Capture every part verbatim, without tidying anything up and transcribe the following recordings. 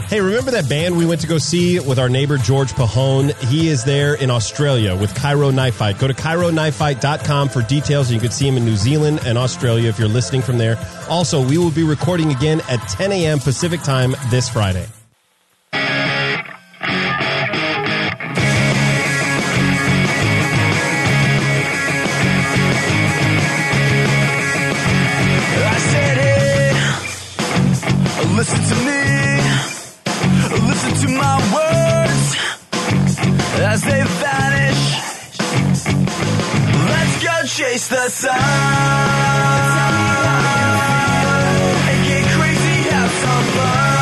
Hey, remember that band we went to go see with our neighbor George Pahone? He is there in Australia with Cairo Knife Fight. Go to cairo knife fight dot com for details, and you can see him in New Zealand and Australia if you're listening from there. Also, we will be recording again at ten a.m. Pacific time this Friday. Listen to me, listen to my words as they vanish. Let's go chase the sun and get crazy, have some fun.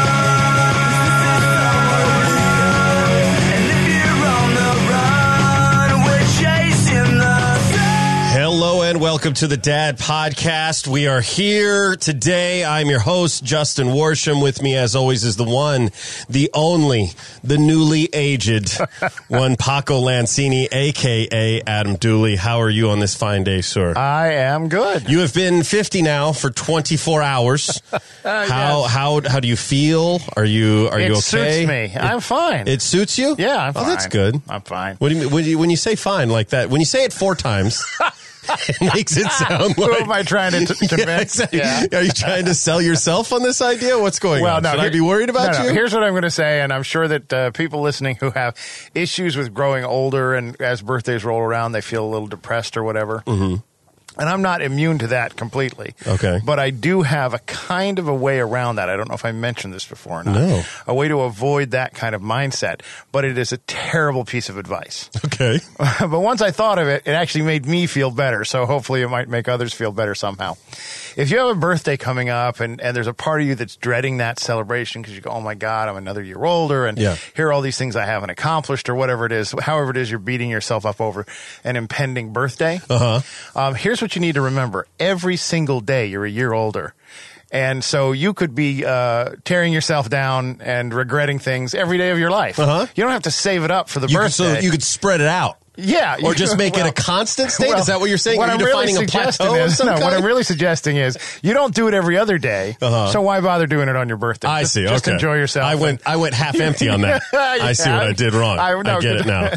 And if you're on the run, we're chasing the sun. Hello and welcome to the Dad Podcast. We are here today. I'm your host, Justin Worsham. With me, as always, is the one, the only, the newly aged one, Paco Lancini, a k a. Adam Dooley. How are you on this fine day, sir? I am good. You have been fifty now for twenty-four hours. uh, how yes. how how do you feel? Are you are it you okay? suits me. It, I'm fine. It suits you? Yeah, I'm oh, fine. that's good. I'm fine. What do you mean when you when you say fine like that? When you say it four times. It makes it sound Who like... am I trying to t- convince? Yeah, exactly. Yeah. Are you trying to sell yourself on this idea? What's going well, on? no, Should here, I be worried about no, no. you? Here's what I'm going to say, and I'm sure that uh, people listening who have issues with growing older and as birthdays roll around, they feel a little depressed or whatever. Mm-hmm. And I'm not immune to that completely. Okay. But I do have a kind of a way around that. I don't know if I mentioned this before or not. No. A way to avoid that kind of mindset. But it is a terrible piece of advice. Okay. But once I thought of it, it actually made me feel better. So hopefully it might make others feel better somehow. If you have a birthday coming up and, and there's a part of you that's dreading that celebration because you go, oh my God, I'm another year older and yeah. here are all these things I haven't accomplished or whatever it is, however it is you're beating yourself up over an impending birthday. Uh-huh. Um, here's what you need to remember. Every single day you're a year older. And so you could be uh, tearing yourself down and regretting things every day of your life. Uh-huh. You don't have to save it up for the You could, birthday. so you could spread it out. Yeah. Or just make well, it a constant state? well, is that what you're saying? What Are you I'm defining really a plateau suggesting of is, some no, kind? what I'm really suggesting is you don't do it every other day, Uh-huh. so why bother doing it on your birthday? I just, see. Just okay. enjoy yourself. I went I went half empty on that. I see what I did wrong. I, no, I get it now.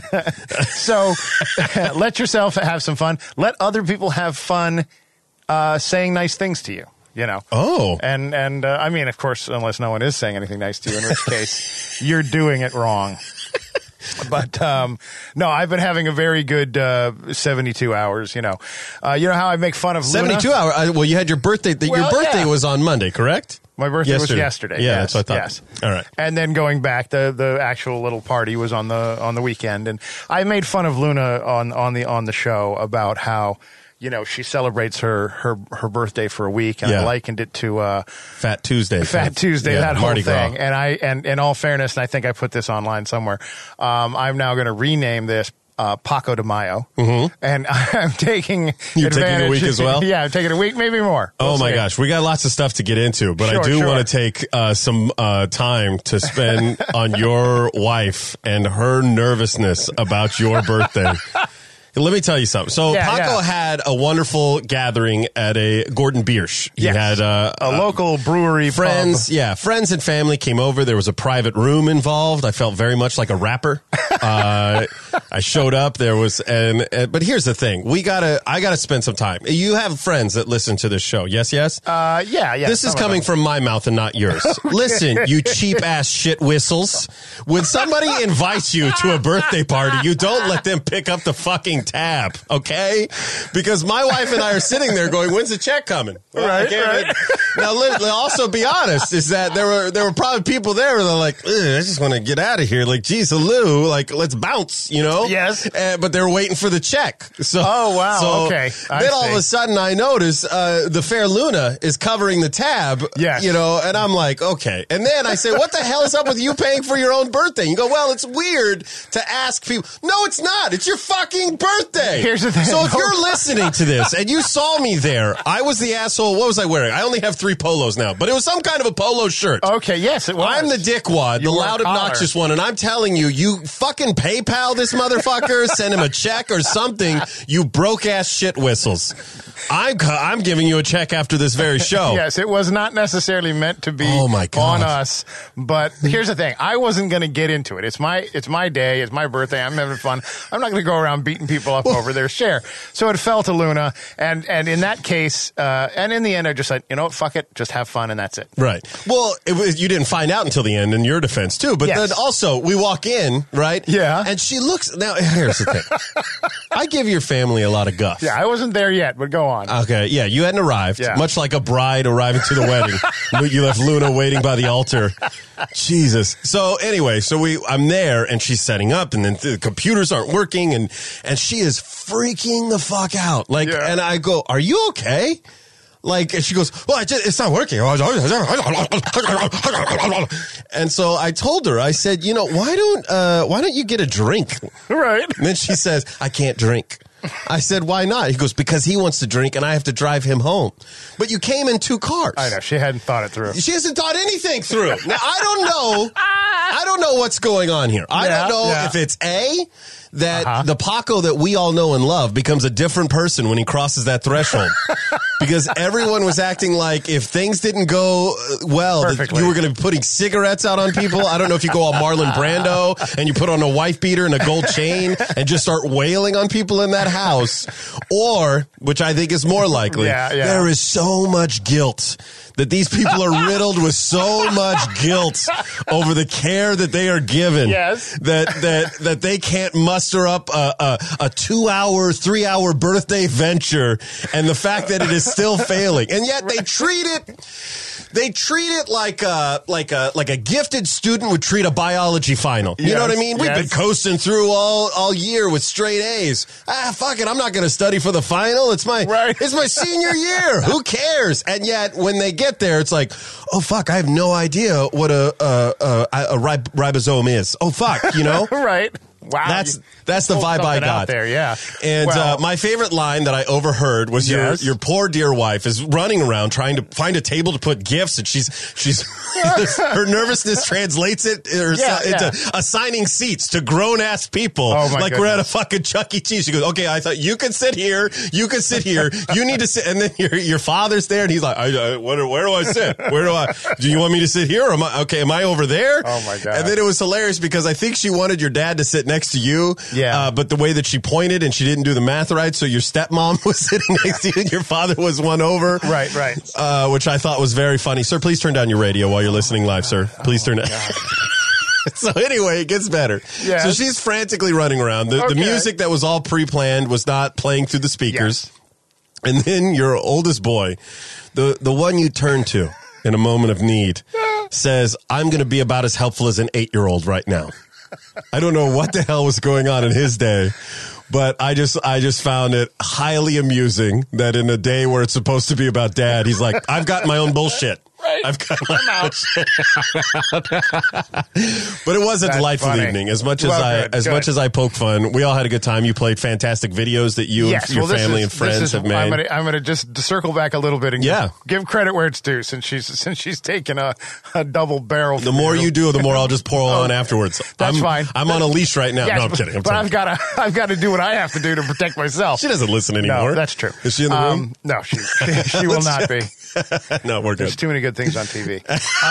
So let yourself have some fun. Let other people have fun uh, saying nice things to you. You know. Oh. And, and uh, I mean, of course, unless no one is saying anything nice to you, in which case you're doing it wrong. But, um, no, I've been having a very good uh, seventy-two hours, you know. Uh, you know how I make fun of Luna? seventy-two hours? I, well, you had your birthday. The, Well, your birthday yeah. was on Monday, correct? My birthday Yesterday. was yesterday. Yeah, yes, that's what I thought. Yes. All right. And then going back, the the actual little party was on the on the weekend, and I made fun of Luna on on the on the show about how, you know, she celebrates her her, her birthday for a week, and Yeah. I likened it to uh, Fat Tuesday. Fat Tuesday, Yeah, that whole Mardi thing. Gras. And I and in all fairness, and I think I put this online somewhere, um, I'm now going to rename this uh, Paco de Mayo, mm-hmm. and I'm taking You're advantage. taking a week as well? Yeah, I'm taking a week, maybe more. Oh We'll my see. gosh, we got lots of stuff to get into, but Sure, I do sure. want to take uh, some uh, time to spend on your wife and her nervousness about your birthday. Let me tell you something. So Yeah, Paco yeah. had a wonderful gathering at a Gordon Biersch. He Yes. had uh, a local brewery friends, pub. yeah, friends and family came over. There was a private room involved. I felt very much like a rapper. uh, I showed up. There was, and, and but here's the thing: we gotta, I gotta spend some time. You have friends that listen to this show, yes, yes. Uh, yeah, yeah. This is some of coming them. from my mouth and not yours. Listen, you cheap ass shit whistles. When somebody invites you to a birthday party, you don't let them pick up the fucking tab, okay? Because my wife and I are sitting there going, "When's the check coming?" Well, Right, I can't right. even- Now, let, let also be honest, is that there were there were probably people there that are like, "Ugh, I just want to get out of here. Like, geez, Lou, like, let's bounce, you know? Yes. Uh, but they're waiting for the check. So, Oh, wow, so okay, I then all of see. a sudden I notice uh, the fair Luna is covering the tab. Yes. You know, and I'm like, okay. And then I say, what the hell is up with you paying for your own birthday? You go, well, it's weird to ask people. No, it's not. It's your fucking birthday. Here's the thing. So if you're listening to this and you saw me there, I was the asshole. What was I wearing? I only have three polos now, but it was some kind of a polo shirt. Okay, yes, it was. I'm the dickwad, You the wore a loud, collar. obnoxious one, and I'm telling you, you fucking fucking PayPal this motherfucker, send him a check or something, you broke ass shit whistles. I'm I'm giving you a check after this very show. Yes, it was not necessarily meant to be Oh, my God. on us. But here's the thing: I wasn't going to get into it. It's my it's my day. It's my birthday. I'm having fun. I'm not going to go around beating people up over their share. So it fell to Luna, and and in that case, uh, and in the end, I just said, you know what, fuck it, just have fun, and that's it. Right. Well, it was, you didn't find out until the end in your defense, too. But Yes. then also, we walk in, right? Yeah. And she looks... Now, here's the thing. I give your family a lot of guff. Yeah, I wasn't there yet, but go on. Okay, yeah, you hadn't arrived. Yeah. Much like a bride arriving to the wedding. You left Luna waiting by the altar. Jesus. So anyway, so we I'm there and she's setting up and then the computers aren't working and and she is freaking the fuck out. Like Yeah. and I go, "Are you okay?" Like, and she goes, "Well, I just, it's not working." And so I told her, I said, "You know, why don't uh why don't you get a drink?" Right. And then she says, "I can't drink." I said, "Why not?" He goes, "Because he wants to drink and I have to drive him home." But you came in two cars. I know she hadn't thought it through. She hasn't thought anything through. Now, I don't know. I don't know what's going on here. I Yeah, don't know yeah. if it's A, that Uh-huh. the Paco that we all know and love becomes a different person when he crosses that threshold. Because everyone was acting like if things didn't go uh, well, that Perfectly. you were going to be putting cigarettes out on people. I don't know if you go all Marlon Brando and you put on a wife beater and a gold chain and just start wailing on people in that house. Or, which I think is more likely, Yeah, yeah. there is so much guilt that these people are riddled with so much guilt over the care that they are given. Yes. That that that they can't muster up a, a, a two hour, three hour birthday venture, and the fact that it is still failing, and yet they treat it. They treat it like a like a like a gifted student would treat a biology final. You Yes, know what I mean? We've yes. been coasting through all all year with straight A's. Ah, fuck it, I'm not going to study for the final. It's my Right. it's my senior year. Who cares? And yet, when they get there, it's like, oh fuck, I have no idea what a a, a, a rib- ribosome is. Oh fuck, you know. Right. Wow. That's you that's the pulled vibe I something out got there. Yeah. And Well, uh, my favorite line that I overheard was Yes. your your poor dear wife is running around trying to find a table to put gifts, and she's she's her nervousness translates it or Yeah, so- into yeah. assigning seats to grown ass people. Oh, my like we're at a goodness. fucking Chuck E. Cheese. She goes, "Okay, I thought you could sit here, you could sit here, you need to sit," and then your your father's there, and he's like, I, I, where, "Where do I sit? Where do I? Do you want me to sit here? Or am I okay? Am I over there?" Oh, my God. And then it was hilarious because I think she wanted your dad to sit next to you. Yeah. Uh, but the way that she pointed and she didn't do the math right, so your stepmom was sitting next to you and your father was one over. Right, right. Uh, which I thought was very funny. Sir, please turn down your radio while you're listening live, sir. Please turn it. So anyway, it gets better. Yes. So she's frantically running around. The, the Okay. music that was all pre-planned was not playing through the speakers. And then your oldest boy, the, the one you turn to in a moment of need, says, "I'm going to be about as helpful as an eight-year-old right now." I don't know what the hell was going on in his day, but I just I just found it highly amusing that in a day where it's supposed to be about dad, he's like, "I've got my own bullshit." Right. I've got my I'm out. But it was a That's delightful funny. evening. As much as Well, I good, as good. much as I poke fun, we all had a good time. You played fantastic videos that you Yes, and your well, this family is- and friends this is, have made. I'm gonna, I'm gonna just circle back a little bit and Yeah. give, give credit where it's due, since she's since she's taken a, a double barrel. The from more you do, the more I'll just pour on afterwards. Oh, That's I'm, fine. I'm on a leash right now. Yes, no, I'm but- kidding. I'm but sorry. I've got to I've got to do what I have to do to protect myself. She doesn't listen anymore. No, that's true. Is she in the Um, room? No, she she, she will not be. No, we're There's good. too many good things on T V.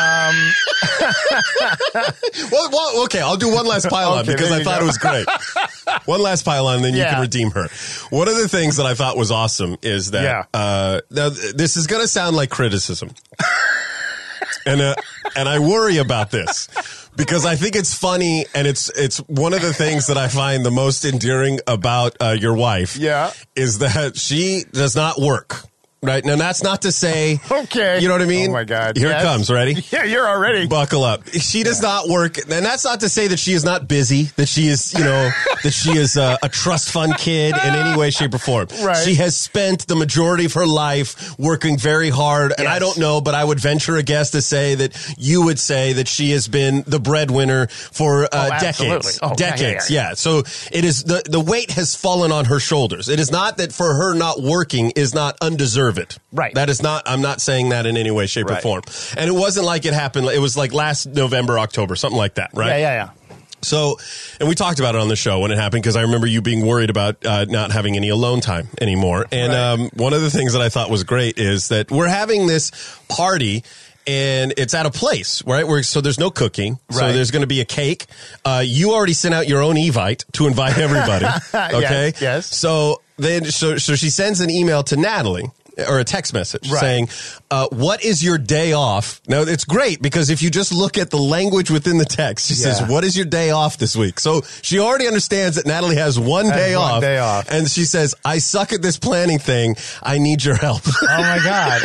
Well, well, okay, I'll do one last pile on Okay, because there I you thought go. it was great. One last pile on, and then you Yeah. can redeem her. One of the things that I thought was awesome is that Yeah. uh, now th- this is going to sound like criticism, and uh, and I worry about this because I think it's funny, and it's it's one of the things that I find the most endearing about uh, your wife. Yeah. is that she does not work. Right. Now, that's not to say, Okay. you know what I mean? Oh my God. Here Yes. it comes. Ready? Yeah, you're already. Buckle up. She does not work, and that's not to say that she is not busy, that she is, you know, that she is a, a trust fund kid in any way, shape, or form. Right. She has spent the majority of her life working very hard, and Yes. I don't know, but I would venture a guess to say that you would say that she has been the breadwinner for uh, Oh, absolutely. decades. Oh, yeah, decades, yeah, yeah. yeah. So it is the the weight has fallen on her shoulders. It is not that for her not working is not undeserved. Right. That is not. I'm not saying that in any way, shape, or Right. form. And it wasn't like it happened. It was like last November, October, something like that, right? Yeah, yeah, yeah. So, and we talked about it on the show when it happened because I remember you being worried about uh, not having any alone time anymore. And Right. um, one of the things that I thought was great is that we're having this party. And it's at a place, right? Where so there's no cooking, so Right. there's going to be a cake. Uh, you already sent out your own Evite to invite everybody, okay? Yes, yes. So then, so so she sends an email to Natalie or a text message Right. saying, uh, "What is your day off?" Now it's great because if you just look at the language within the text, she Yeah. says, "What is your day off this week?" So she already understands that Natalie has one Has day one off, day off. and she says, "I suck at this planning thing. I need your help." Oh my God.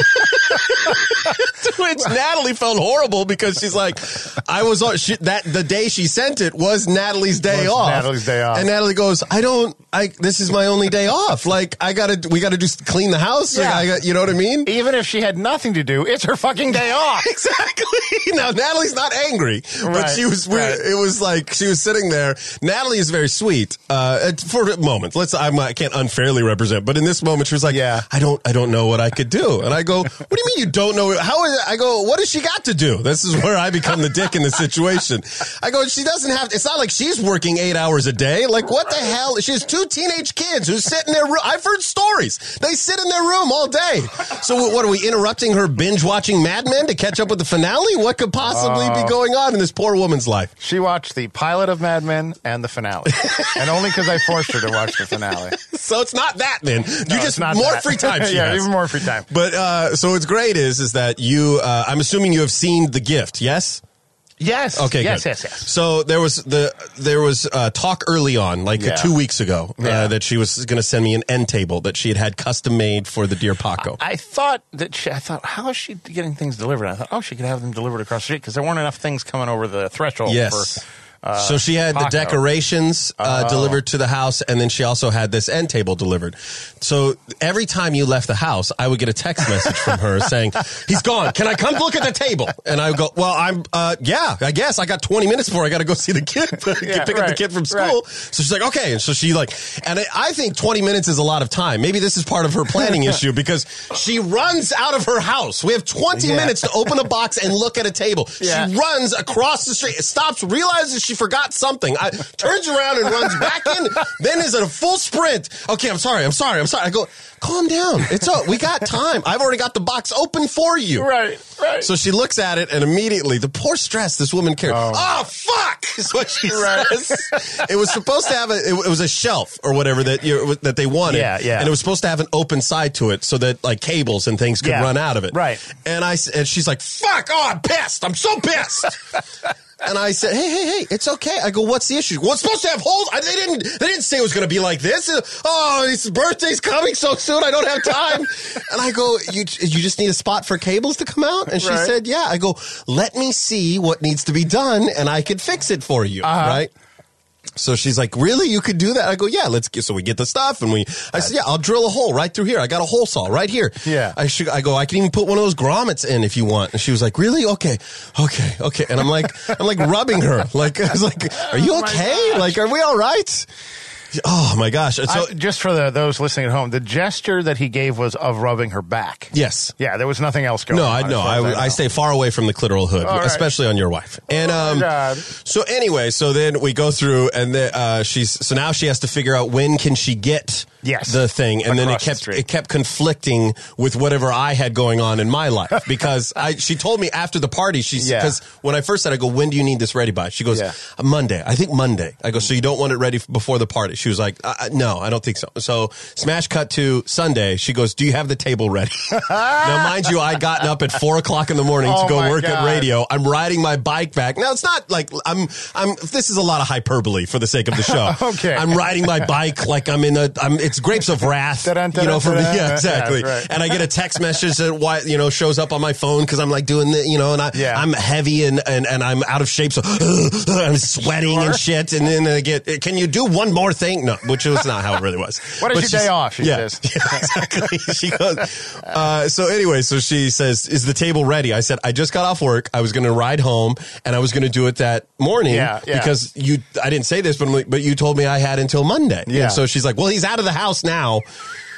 To which Natalie felt horrible because she's like, I was on she, that the day she sent it was Natalie's day Was off. Natalie's day off. And Natalie goes, I don't, I, this is my only day off. Like, I gotta, we gotta just clean the house. Like, Yeah. I got, you know what I mean? Even if she had nothing to do, it's her fucking day off. Exactly. Now Natalie's not angry, but Right, she was. We, right. It was like she was sitting there. Natalie is very sweet. Uh, for a moment, let's. I'm, I can't unfairly represent, but in this moment, she was like, Yeah. I don't. I don't know what I could do. And I go, What do you mean you don't know? How is it? I go, What has she got to do? This is where I become the dick in the situation. I go, She doesn't have. It's not like she's working eight hours a day. Like what the hell? She has two teenage kids who sit in their room. I've heard stories. They sit in their room all day. So what are we interrupting her binge watching Mad Men to catch up with the finale? What could possibly be going on in this poor woman's life? She watched the pilot of Mad Men and the finale. And only because I forced her to watch the finale. So it's not that then. No, you it's just not more that. free time. She yeah, has. even more free time. But uh, so what's great is is that you. Uh, I'm assuming you have seen The Gift. Yes. Yes. Okay. Yes, good. yes, yes. So there was the there was uh, talk early on, like uh, Yeah. two weeks ago, uh, Yeah. that she was going to send me an end table that she had had custom made for the dear Paco. I thought that she, I thought, how is she getting things delivered? I thought, oh, she could have them delivered across the street because there weren't enough things coming over the threshold Yes. for. Uh, so she had the Paco. decorations uh, Oh. delivered to the house, and then she also had this end table delivered. So every time you left the house, I would get a text message from her saying, "He's gone. Can I come look at the table?" And I would go, "Well, I'm, uh, yeah, I guess I got twenty minutes before I got to go see the kid, Yeah, pick up the right, kid from school." right. So she's like, "Okay." And so she like, and I, I think twenty minutes is a lot of time. Maybe this is part of her planning issue because she runs out of her house. We have twenty Yeah. minutes to open a box and look at a table. Yeah. She runs across the street, stops, realizes she forgot something, I, turns around and runs back in, then is at a full sprint. Okay, I'm sorry, I'm sorry, I'm sorry. I go, calm down. It's all, we got time. I've already got the box open for you. Right, right. So she looks at it and immediately, the poor stress this woman carried. Oh, Oh. fuck, is what she Right. says. It was supposed to have a, it, it was a shelf or whatever that you that they wanted. Yeah, yeah. And it was supposed to have an open side to it so that like cables and things could Yeah, run out of it. right. And I s- and she's like, fuck, oh, I'm pissed. I'm so pissed. And I said, hey, hey, hey, it's okay. I go, what's the issue? Well, it's supposed to have holes. I, they didn't They didn't say it was going to be like this. Uh, Oh, his birthday's coming so soon. I don't have time. And I go, you you just need a spot for cables to come out? And she Right. said, yeah. I go, let me see what needs to be done and I could fix it for you. Uh-huh. Right? So she's like, really? You could do that? I go, yeah, let's get, so we get the stuff and we, I said, yeah, I'll drill a hole right through here. I got a hole saw right here. Yeah. I should, I go, I can even put one of those grommets in if you want. And she was like, really? Okay. Okay. Okay. And I'm like, I'm like rubbing her. Like, I was like, are you Oh my okay? gosh. Like, are we all right? Oh my gosh. So, I- just for the, those listening at home, the gesture that he gave was of rubbing her back. yes. Yeah, there was nothing else going No, on. I as know. far I, as I know. stay far away from the clitoral hood, All right. especially on your wife. And Oh, my um, God. so anyway, so then we go through, and the, uh, she's so now she has to figure out when can she get Yes. the thing, and then it Across the kept street. it kept conflicting with whatever I had going on in my life because I she told me after the party she's Yeah. because when I first said I go, when do you need this ready by? She goes, Yeah. Monday. I think Monday. I go, so you don't want it ready f- before the party? She was like, uh, uh, no, I don't think so. So smash cut to Sunday. She goes, do you have the table ready? Now, mind you, I gotten up at four o'clock in the morning Oh to go my work God. at radio. I'm riding my bike back. Now, it's not like I'm, I'm, this is a lot of hyperbole for the sake of the show. Okay. I'm riding my bike like I'm in a, I'm, it's Grapes of Wrath, Ta-dun, you know, from, ta-dun, yeah, ta-dun. exactly. Yeah, right. And I get a text message that, why, you know, shows up on my phone because I'm like doing the, you know, and I, Yeah. I'm heavy and, and, and I'm out of shape. So I'm sweating and shit. And then I get, can you do one more thing? No, which was not how it really was. What is But your she's- day off, she yeah, says. yeah, exactly. She goes, uh, so anyway, so she says, is the table ready? I said, I just got off work. I was going to ride home and I was going to do it that morning Yeah, yeah. because you, I didn't say this, but, I'm like, but you told me I had until Monday. Yeah. And so she's like, well, he's out of the house now.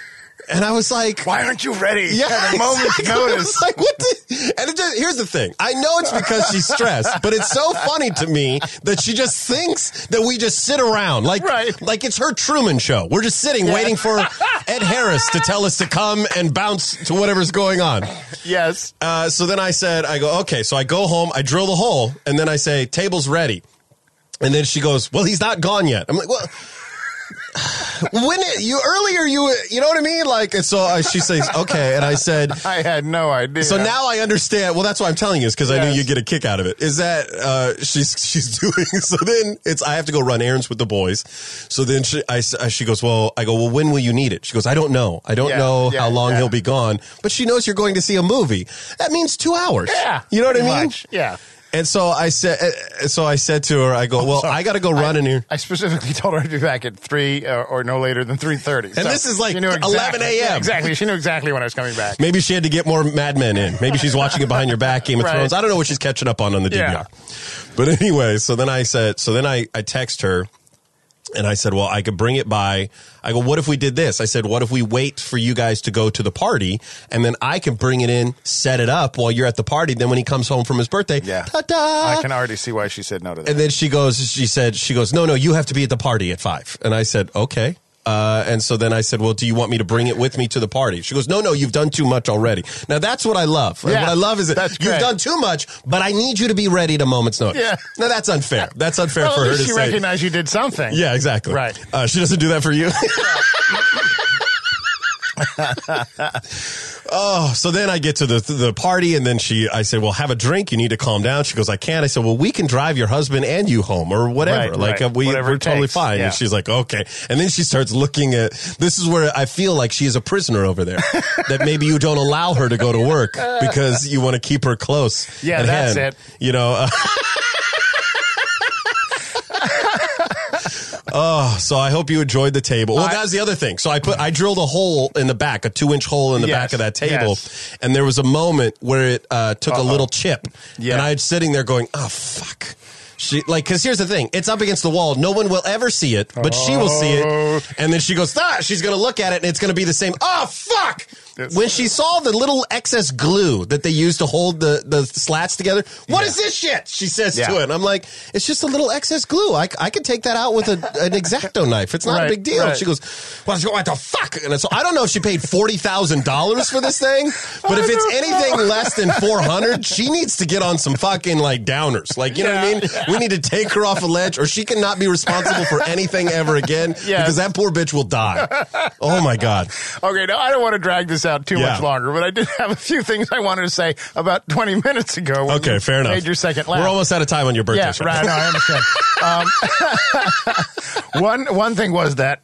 And I was like, why aren't you ready? Yeah, At a moment's exactly. I was notice. like, what the, and it just, here's the thing. I know it's because she's stressed, but it's so funny to me that she just thinks that we just sit around like, Right. like it's her Truman Show. We're just sitting Yeah. waiting for Ed Harris to tell us to come and bounce to whatever's going on. Yes. Uh, so then I said, I go, okay. So I go home, I drill the hole, and then I say, table's ready. And then she goes, well, he's not gone yet. I'm like, well, when it, you earlier, you you know what I mean? Like, and so uh, she says, okay. And I said, I had no idea. so now I understand. Well, that's why I'm telling you is because I knew Yes. you'd get a kick out of it. Is that uh, she's she's doing? So then it's I have to go run errands with the boys. So then she I, I- she goes, well, I go, well, when will you need it? She goes, I don't know. I don't Yeah, know yeah, how long yeah. he'll be gone. But she knows you're going to see a movie. That means two hours. Yeah. You know what I pretty mean? much. Yeah. And so I said, uh, so I said to her, I go, well, So I got to go run in here. I specifically told her I'd be back at three uh, or no later than three thirty. And this is like eleven a.m.. Yeah, exactly. She knew exactly when I was coming back. Maybe she had to get more Mad Men in. Maybe she's watching it behind your back, Game of Right. Thrones. I don't know what she's catching up on on the D V R. Yeah. But anyway, so then I said, so then I, I text her and I said, well, I could bring it by. I go, what if we did this? I said, what if we wait for you guys to go to the party and then I can bring it in, set it up while you're at the party. Then when he comes home from his birthday, Yeah. ta-da! I can already see why she said no to that. And then she goes, she said, she goes, no, no, you have to be at the party at five. And I said, okay. Uh, and so then I said, well, do you want me to bring it with me to the party? She goes, no, no, you've done too much already. Now that's what I love. Yeah, what I love is that that's you've great. done too much, but I need you to be ready at a moment's notice. Yeah. Now that's unfair. That's unfair well, for at her to least she say. recognized you did something. Yeah, exactly. Right. Uh, she doesn't do that for you. Oh, so then I get to the the party, and then she, I said, well, have a drink. You need to calm down. She goes, I can't. I said, well, we can drive your husband and you home or whatever. Right, like right. uh, we, Whatever we're it totally takes. fine. Yeah. And she's like, okay. And then she starts looking at, this is where I feel like she is a prisoner over there, that maybe you don't allow her to go to work because you want to keep her close. Yeah, at that's hand. it. You know, uh, oh, so I hope you enjoyed the table. Well, I- that was the other thing. So I put, I drilled a hole in the back, a two inch hole in the Yes, back of that table. yes. And there was a moment where it uh, took Uh-oh. a little chip. Yeah. And I was sitting there going, oh, fuck. She, like, cause here's the thing. It's up against the wall. No one will ever see it, but she will see Oh. it. And then she goes, ah, she's going to look at it and it's going to be the same. Oh, fuck. Yes. When she saw the little excess glue that they used to hold the, the slats together, what Yeah. is this shit? She says Yeah. to it. And I'm like, it's just a little excess glue. I, I could take that out with a, an X-Acto knife. It's not Right, a big deal. right. She goes, well, what the fuck? And so I don't know if she paid forty thousand dollars for this thing, but if it's anything less than four hundred, she needs to get on some fucking like downers. Like, you know what I Yeah. mean? We need to take her off a ledge or she cannot be responsible for anything ever again Yes. because that poor bitch will die. Oh my God. Okay, now I don't want to drag this out too Yeah. much longer, but I did have a few things I wanted to say about twenty minutes ago. When Okay, you fair enough. Made your second laugh. We're almost out of time on your birthday Yeah, show. right. No, I understand. um, one one thing was that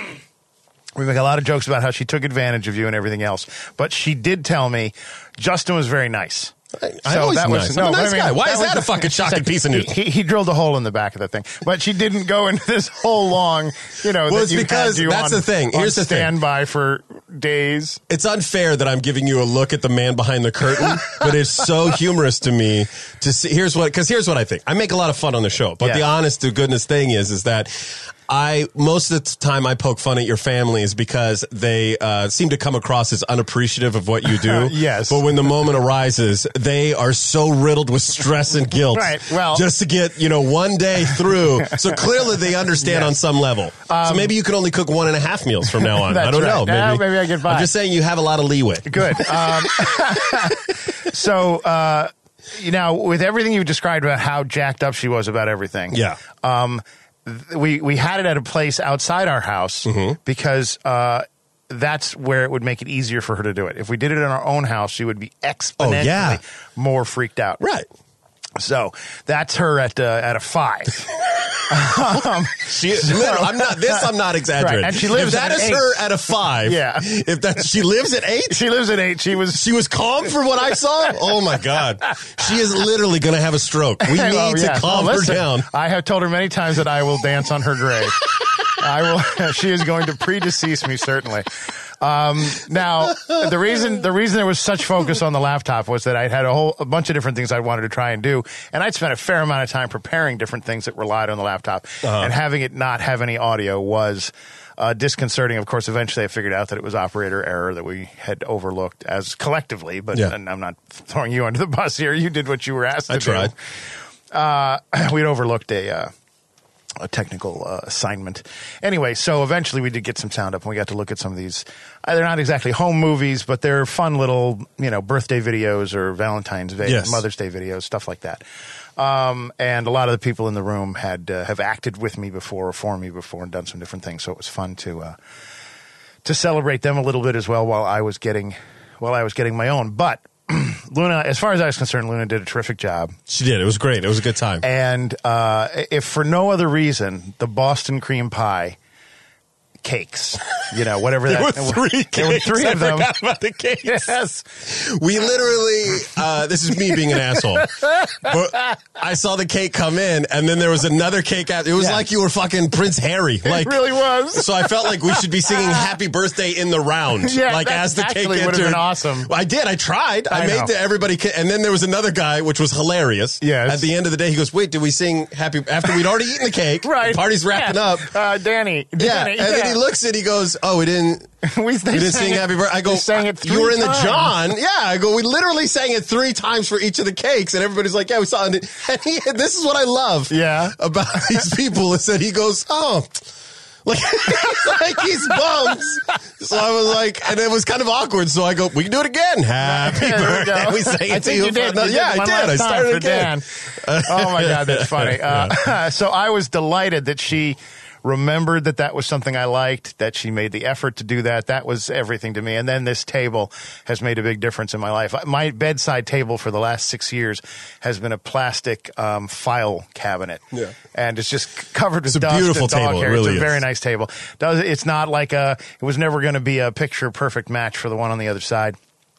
we make a lot of jokes about how she took advantage of you and everything else, but she did tell me Justin was very nice. I, I'm always nice. I'm a but nice guy. Why is was that a the- fucking shocking piece of he- news? He, he drilled a hole in the back of that thing, but she didn't go into this whole long, you know. Well, that it's you because had you that's on, the thing. Here's on the thing. standby for days. It's unfair that I'm giving you a look at the man behind the curtain, but it's so humorous to me to see. Here's what, because here's what I think. I make a lot of fun on the show, but Yeah. the honest to goodness thing is, is that I, most of the time I poke fun at your family is because they uh, seem to come across as unappreciative of what you do. Yes. But when the moment arises, they are so riddled with stress and guilt. Right, well- just to get, you know, one day through. So clearly they understand Yes. on some level. so maybe you can only cook one and a half meals from now on. That's I don't right. know. Maybe, Yeah, maybe I get by. I'm just saying you have a lot of leeway. Good. Um, so, uh, you know, with everything you've described about how jacked up she was about everything. Yeah. Um, th- we, we had it at a place outside our house Mm-hmm. because, uh, that's where it would make it easier for her to do it. If we did it in our own house, she would be exponentially Oh, yeah. more freaked out. Right. So that's her at, uh, at a five. um, She, literally, I'm not. This I'm not exaggerating. Right, and she lives If that at is eight. her at a five. Yeah. If that she lives at eight. she lives at eight. She was She was calm for what I saw. Oh my God, she is literally going to have a stroke. We need Oh, to yeah. calm Oh, her listen, down. I have told her many times that I will dance on her grave. I will. She is going to predecease me certainly. Um, now, the reason the reason there was such focus on the laptop was that I had a whole a bunch of different things I wanted to try and do, and I'd spent a fair amount of time preparing different things that relied on the laptop, Uh-huh. and having it not have any audio was uh, disconcerting. Of course, eventually I figured out that it was operator error that we had overlooked as collectively. But Yeah. and I'm not throwing you under the bus here. You did what you were asked to I tried. do. Uh, we'd overlooked a. Uh, a technical uh, assignment. Anyway, so eventually we did get some sound up and we got to look at some of these. Uh, they're not exactly home movies, but they're fun little, you know, birthday videos or Valentine's Day, Yes. Mother's Day videos, stuff like that. Um, and a lot of the people in the room had uh, have acted with me before or for me before and done some different things. So it was fun to uh, to celebrate them a little bit as well while I was getting while I was getting my own. But Luna, as far as I was concerned, Luna did a terrific job. She did. It was great. It was a good time. And uh, if for no other reason, the Boston cream pie cakes, you know, whatever There that. were three There were cakes. three I of them. forgot about the cakes. Yes. We literally, uh, this is me being an asshole. But I saw the cake come in, and then there was another cake out. It was Yeah. like you were fucking Prince Harry. Like, It really was. So I felt like we should be singing "Happy Birthday" in the round. Yeah, like that as the cake actually entered. would've been awesome. I did. I tried. I, I made know. the everybody. Ca- and then there was another guy, which was hilarious. Yes. At the end of the day, he goes, "Wait, did we sing Happy?" After we'd already eaten the cake, Right. The party's wrapping Yeah. up. Uh, Danny. Yeah, Danny, and then he looks and he goes, "Oh, we didn't." we, We didn't sing Happy Birthday. I go, they sang it three you were in the times. John. Yeah, I go, we literally sang it three times for each of the cakes. And everybody's like, yeah, we saw it. And he, this is what I love Yeah. about these people is that he goes, oh, like, like he's bummed. So I was like, and it was kind of awkward. So I go, we can do it again. Happy There we birthday. go. We sang it I to think you. you for did. another- You yeah, did I one did. last I time started for again. Dan. Oh my God, that's funny. Uh, so I was delighted that she remembered that that was something I liked, that she made the effort to do that. That was everything to me. And then this table has made a big difference in my life. My bedside table for the last six years has been a plastic um, file cabinet. Yeah. And it's just covered with It's a dust beautiful and dog table. It hair. really it's a very is. nice table. Does It's not like a, it was never going to be a picture perfect match for the one on the other side.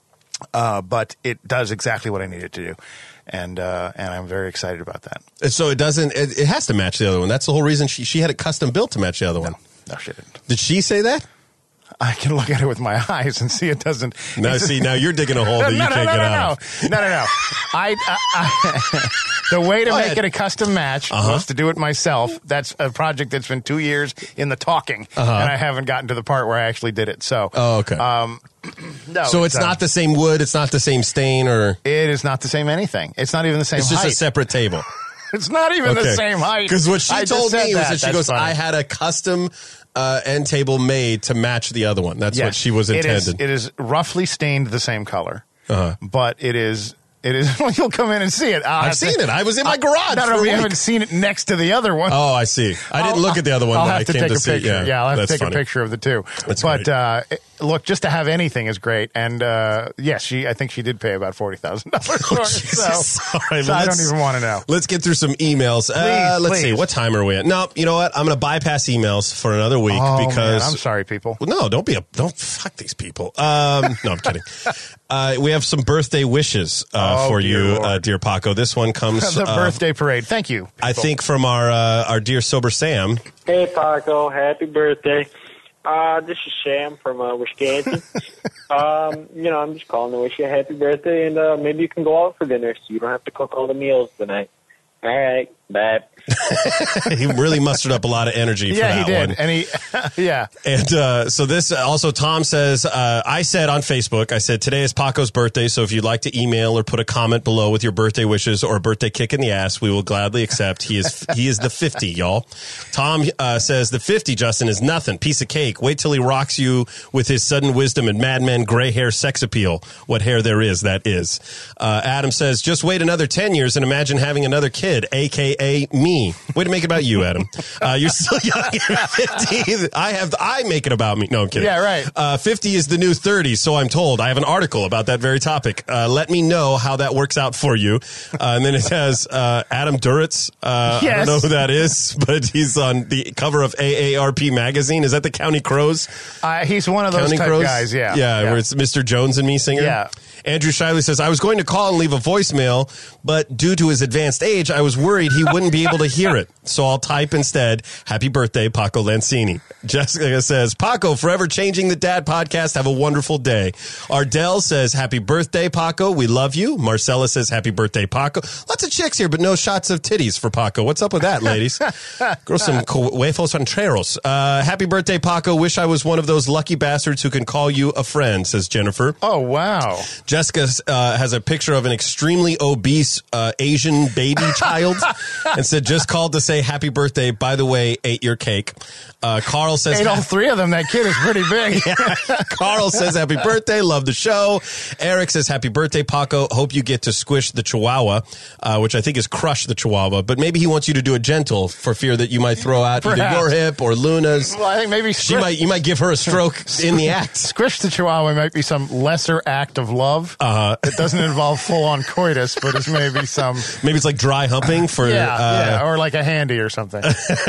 Uh, but it does exactly what I need it to do. And uh, and I'm very excited about that. And so it doesn't, it, it has to match the other one. That's the whole reason she, she had it custom built to match the other one. No, she didn't. Did she say that? I can look at it with my eyes and see it doesn't. No, it's- see, now you're digging a hole no, that you no, no, can't no, get no, out no, of. no, no, no. I, I, I the way to Go make ahead. it a custom match Uh-huh. was to do it myself. That's a project that's been two years in the talking, Uh-huh. and I haven't gotten to the part where I actually did it. So, Oh, okay. um, no. So it's uh, not the same wood, it's not the same stain, or It is not the same anything. It's not even the same it's just height. a separate table. It's not even the same height. Because what she I just told said me was that she That's goes, funny. I had a custom uh, end table made to match the other one. That's what Yes, she was it is- intended. It is roughly stained the same color, Uh-huh. but it is. It is. You'll come in and see it. I'll I've have seen to- it. I was in my garage. No, for no, a we week. haven't seen it next to the other one. Oh, I see. I didn't I'll- look at the other one. I'll but have I to came take to a see. picture. Yeah, I'll have to that's take funny. a picture of the two. That's but great. uh, it- look, just to have anything is great. And uh, yes, she. I think she did pay about forty thousand dollars for it. So, Oh, Jesus. All right, so well, I don't let's- even want to know. Let's get through some emails. uh, Please, let's see. please. What time are we at? No, you know what? I'm going to bypass emails for another week Oh, because man, I'm sorry, people. Well, no, don't be a don't fuck these people. Um, no, I'm kidding. Uh, we have some birthday wishes uh, Oh, for dear you, Lord. uh, dear Paco. This one comes, the uh, birthday parade. Thank you. I people. think, from our uh, our dear sober Sam. Hey, Paco. Happy birthday. Uh, this is Sam from uh, Wisconsin. um, you know, I'm just calling to wish you a happy birthday, and uh, maybe you can go out for dinner so you don't have to cook all the meals tonight. All right, bye. He really mustered up a lot of energy for Yeah, that he did, one. and he. Yeah. And uh, so this also, Tom says, uh, I said on Facebook, I said, today is Paco's birthday, so if you'd like to email or put a comment below with your birthday wishes or a birthday kick in the ass, we will gladly accept. He is he is the fifty, y'all. Tom uh, says, the fifty, Justin, is nothing. Piece of cake. Wait till he rocks you with his sudden wisdom and Mad Men gray hair sex appeal. What hair there is, that is. Uh, Adam says, just wait another ten years and imagine having another kid, a k a me. Way to make it about you, Adam. Uh, you're still young at fifty. I have, I make it about me. No, I'm kidding. Yeah, right. Uh, fifty is the new thirty, so I'm told. I have an article about that very topic. Uh, let me know how that works out for you. Uh, and then it has uh, Adam Duritz. Uh, I Yes. don't know who that is, but he's on the cover of A A R P magazine. Is that the County Crows? Uh, he's one of those Counting type Crows? guys. Yeah. yeah. Where it's Mister Jones and Me singer. Yeah. Andrew Shiley says, I was going to call and leave a voicemail, but due to his advanced age, I'm I was worried he wouldn't be able to hear it. So I'll type instead, happy birthday, Paco Lancini. Jessica says, Paco, forever changing the dad podcast. Have a wonderful day. Ardell says, happy birthday, Paco. We love you. Marcella says, happy birthday, Paco. Lots of chicks here, but no shots of titties for Paco. What's up with that, ladies? Grow some huevos rancheros. Uh, happy birthday, Paco. Wish I was one of those lucky bastards who can call you a friend, says Jennifer. Oh, wow. Jessica uh, has a picture of an extremely obese uh, Asian baby child and said, just called to say happy birthday. By the way, ate your cake. Uh, Carl says, Ate all three of them. That kid is pretty big. Carl says, happy birthday. Love the show. Eric says, happy birthday, Paco. Hope you get to squish the chihuahua, uh, which I think is crush the chihuahua, but maybe he wants you to do it gentle for fear that you might throw out Perhaps. either your hip or Luna's. Well, I think maybe She squish, might, you might give her a stroke in the act. squish the chihuahua might be some lesser act of love. Uh-huh. It doesn't involve full-on coitus, but it's maybe some... Maybe it's like dry humping for, Yeah, uh, yeah, or like a handy or something.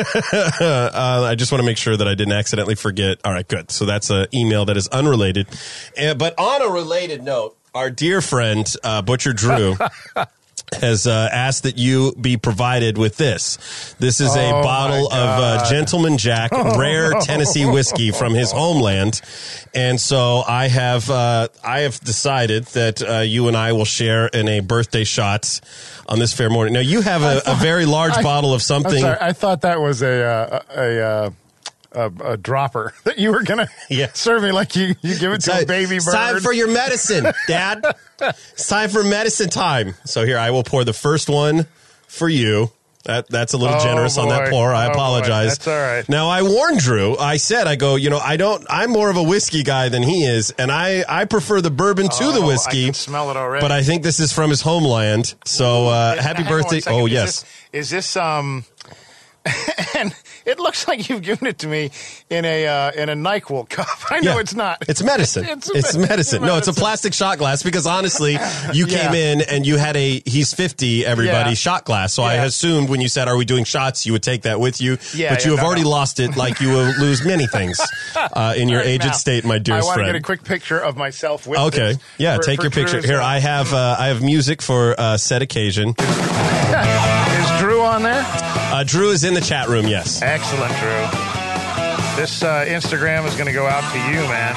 uh, I just want to make sure that I didn't accidentally forget. All right, good. So that's an email that is unrelated. Uh, but on a related note, our dear friend, uh, Butcher Drew, has uh, asked that you be provided with this. This is a Oh, bottle my of uh, God. Gentleman Jack rare Tennessee whiskey from his homeland. And so I have uh, I have decided that uh, you and I will share in a birthday shot on this fair morning. Now, you have a, a very large I- bottle of I'm something. sorry, I thought that was a uh, a, uh, a a dropper that you were gonna Yeah. serve me like you, you give it to a baby It's bird. time for your medicine, Dad. It's time for medicine time. So here, I will pour the first one for you. That That's a little Oh, generous on that boy. pour. I Oh, boy. apologize. That's all right. Now, I warned Drew. I said, I go, you know, I don't, I'm more of a whiskey guy than he is, and I, I prefer the bourbon to Oh, the I whiskey. can smell it already. But I think this is from his homeland. So uh, Yeah, happy hang on one birthday. second. Oh, Is yes. this- Is this um? And it looks like you've given it to me in a uh, in a NyQuil cup. I know Yeah. it's not. It's medicine. It's It's, a- medicine. No, it's a medicine. plastic shot glass because honestly, you Yeah. came in and you had a he's fifty, everybody, Yeah. shot glass. So I Yeah. assumed when you said, are we doing shots, you would take that with you. Yeah, but you yeah, have no, already no. lost it like you will lose many things uh, in your Right aged now, state, my I dearest want to friend. get a quick picture of myself with Okay. this Yeah, for- take for your picture. Drew's, Here, uh, I have uh, I have music for uh, said occasion. Is Drew on there? Uh, Drew is in the chat room, yes. Excellent, Drew. This uh, Instagram is going to go out to you, man.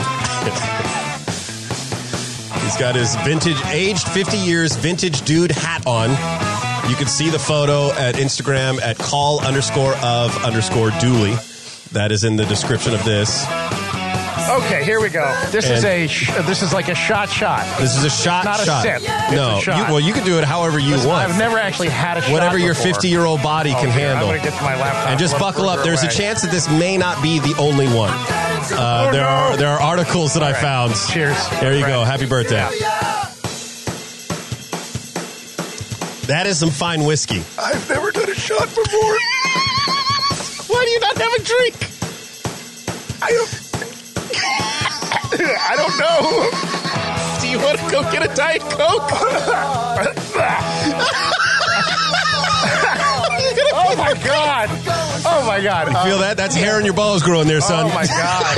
He's got his vintage, aged fifty years, vintage dude hat on. You can see the photo at Instagram at call underscore of underscore Dooley. That is in the description of this. Okay, here we go. This is And- a sh- this is like a shot shot. This is a shot Not a shot. sip. It's no, a shot. You, well, you can do it however you Listen, want. I've never actually had a shot Whatever your before. fifty-year-old body Oh, can here, handle. I'm going to get to my laptop. And just a little buckle up. further There's a away. chance that this may not be the only one. Uh, Oh, there no. are there are articles that I right. found. Cheers. There you go. Right. Happy birthday. Yeah. That is some fine whiskey. I've never done a shot before. Why do you not have a drink? I don't. I don't know. Do you want to go get a Diet Coke? Oh my god! Oh my god! You feel that? That's hair in your balls growing there, son. Oh my god!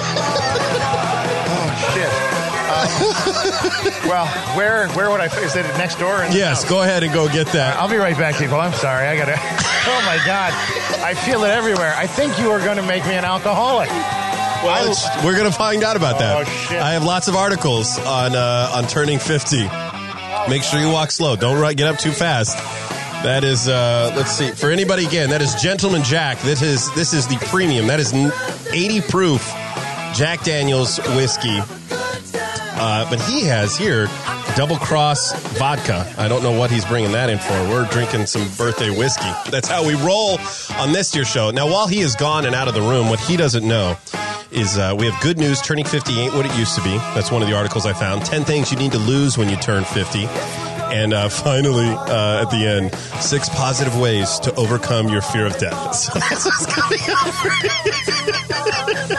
Oh shit! Uh, well, where where would I? Is it next door? In the Yes, house? go ahead and go get that. I'll be right back, people. I'm sorry. I gotta. Oh my god! I feel it everywhere. I think you are going to make me an alcoholic. Well, it's- we're going to find out about that. Oh, shit. I have lots of articles on uh, on turning fifty. Make sure you walk slow. Don't run, get up too fast. That is, uh, let's see. For anybody, again, that is Gentleman Jack. This is this is the premium. That is eighty proof Jack Daniels whiskey. Uh, but he has here Double Cross vodka. I don't know what he's bringing that in for. We're drinking some birthday whiskey. That's how we roll on this year's show. Now, while he is gone and out of the room, what he doesn't know is uh, we have good news. Turning fifty ain't what it used to be. That's one of the articles I found. ten things you need to lose when you turn fifty. And uh, finally, uh, at the end, six positive ways to overcome your fear of death. So that's what's coming up for you.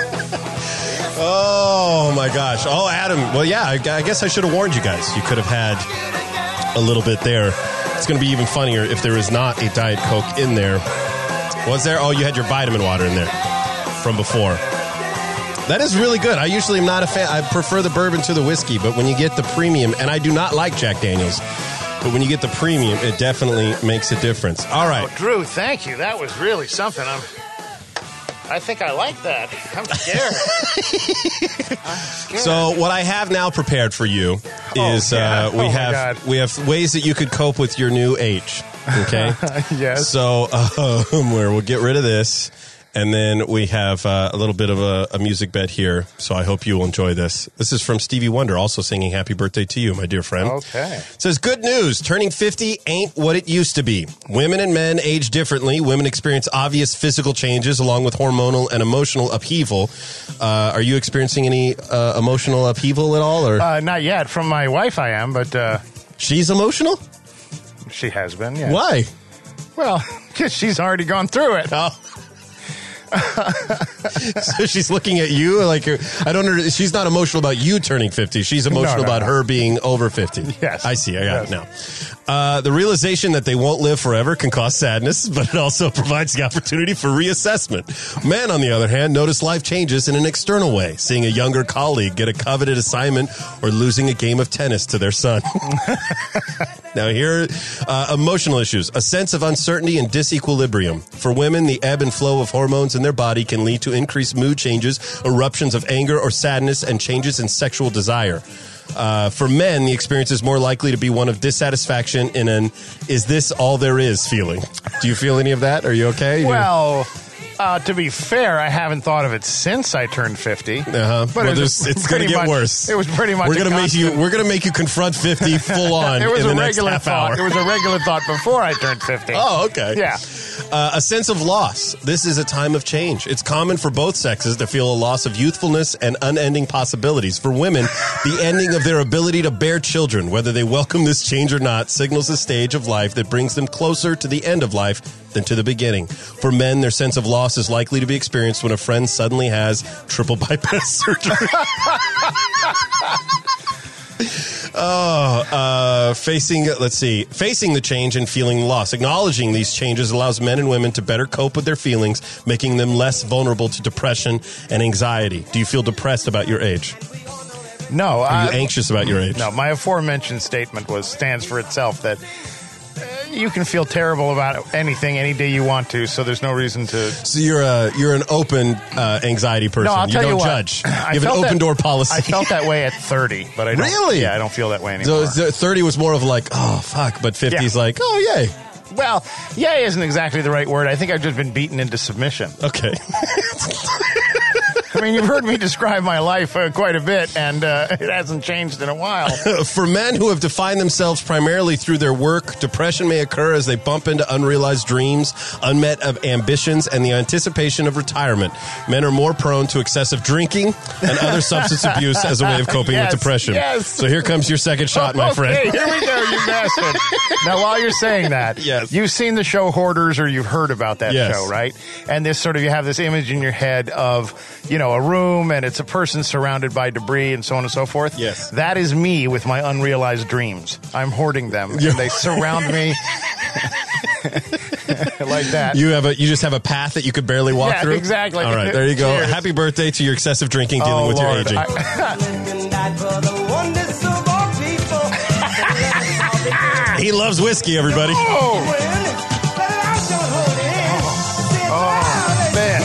Oh, my gosh. Oh, Adam. Well, yeah, I, I guess I should have warned you guys. You could have had a little bit there. It's going to be even funnier if there is not a Diet Coke in there. Was there? Oh, you had your vitamin water in there from before. That is really good. I usually am not a fan. I prefer the bourbon to the whiskey, but when you get the premium, and I do not like Jack Daniels, But when you get the premium, it definitely makes a difference. All right. Oh, Drew, thank you. That was really something. I'm, I think I like that. I'm scared. I'm scared. So what I have now prepared for you is Oh, yeah. uh, we Oh, my have God. we have ways that you could cope with your new age. Okay. Yes. So uh, where we'll get rid of this. And then we have uh, a little bit of a, a music bed here, so I hope you will enjoy this. This is from Stevie Wonder, also singing happy birthday to you, my dear friend. Okay. It says, good news, turning fifty ain't what it used to be. Women and men age differently. Women experience obvious physical changes along with hormonal and emotional upheaval. Uh, are you experiencing any uh, emotional upheaval at all? Or Uh, not yet. From my wife, I am, but uh, she's emotional? she has been. Yeah. Why? Well, because she's already gone through it. Oh. So she's looking at you like I don't know. She's not emotional about you turning fifty. She's emotional No, no, about no. her being over fifty. Yes. I see. I got Yes. it now. Uh, the realization that they won't live forever can cause sadness, but it also provides the opportunity for reassessment. Men, on the other hand, notice life changes in an external way, seeing a younger colleague get a coveted assignment or losing a game of tennis to their son. Now here, uh, emotional issues, a sense of uncertainty and disequilibrium. For women, the ebb and flow of hormones in their body can lead to increased mood changes, eruptions of anger or sadness, and changes in sexual desire. Uh, for men, the experience is more likely to be one of dissatisfaction in an "is this all there is" feeling. Do you feel any of that? Are you okay? Well, uh, to be fair, I haven't thought of it since I turned fifty. Uh-huh. But Well, it was there's- it's going to pretty get much- worse. It was pretty much. We're a going to make you. constant- We're going to make you confront fifty full on It was in the a next regular half thought. hour. It was a regular thought before I turned fifty. Oh, okay. Yeah. Uh, a sense of loss. This is a time of change. It's common for both sexes to feel a loss of youthfulness and unending possibilities. For women, the ending of their ability to bear children, whether they welcome this change or not, signals a stage of life that brings them closer to the end of life than to the beginning. For men, their sense of loss is likely to be experienced when a friend suddenly has triple bypass surgery. Oh, uh, facing, let's see, facing the change and feeling loss. Acknowledging these changes allows men and women to better cope with their feelings, making them less vulnerable to depression and anxiety. Do you feel depressed about your age? No. Are you uh, anxious about your age? No, my aforementioned statement was stands for itself that uh, you can feel terrible about anything any day you want to, so there's no reason to. So you're a you're an open uh, anxiety person. No, I'll you tell don't you what. judge. You I have an felt open that- door policy. I felt that way at thirty, but I don't. Really? Yeah, I don't feel that way So anymore. so thirty was more of like, oh fuck, but fifty's Yeah. like, oh yay. Well, yay isn't exactly the right word. I think I've just been beaten into submission. Okay. I mean, you've heard me describe my life uh, quite a bit, and uh, it hasn't changed in a while. For men who have defined themselves primarily through their work, depression may occur as they bump into unrealized dreams, unmet of ambitions, and the anticipation of retirement. Men are more prone to excessive drinking and other substance abuse as a way of coping Yes, with depression. yes. So here comes your second shot, my okay, friend. here we go, you bastard. Now, while you're saying that, Yes. you've seen the show Hoarders, or you've heard about that Yes. show, right? And this sort of, you have this image in your head of, you know, a room, and it's a person surrounded by debris and so on and so forth. Yes. That is me with my unrealized dreams. I'm hoarding them, and they surround me like that. You have a you just have a path that you could barely walk Yeah, through. exactly. All right, there you go. Cheers. Happy birthday to your excessive drinking, dealing Oh, with Lord. your aging. I- He loves whiskey, everybody. oh, man.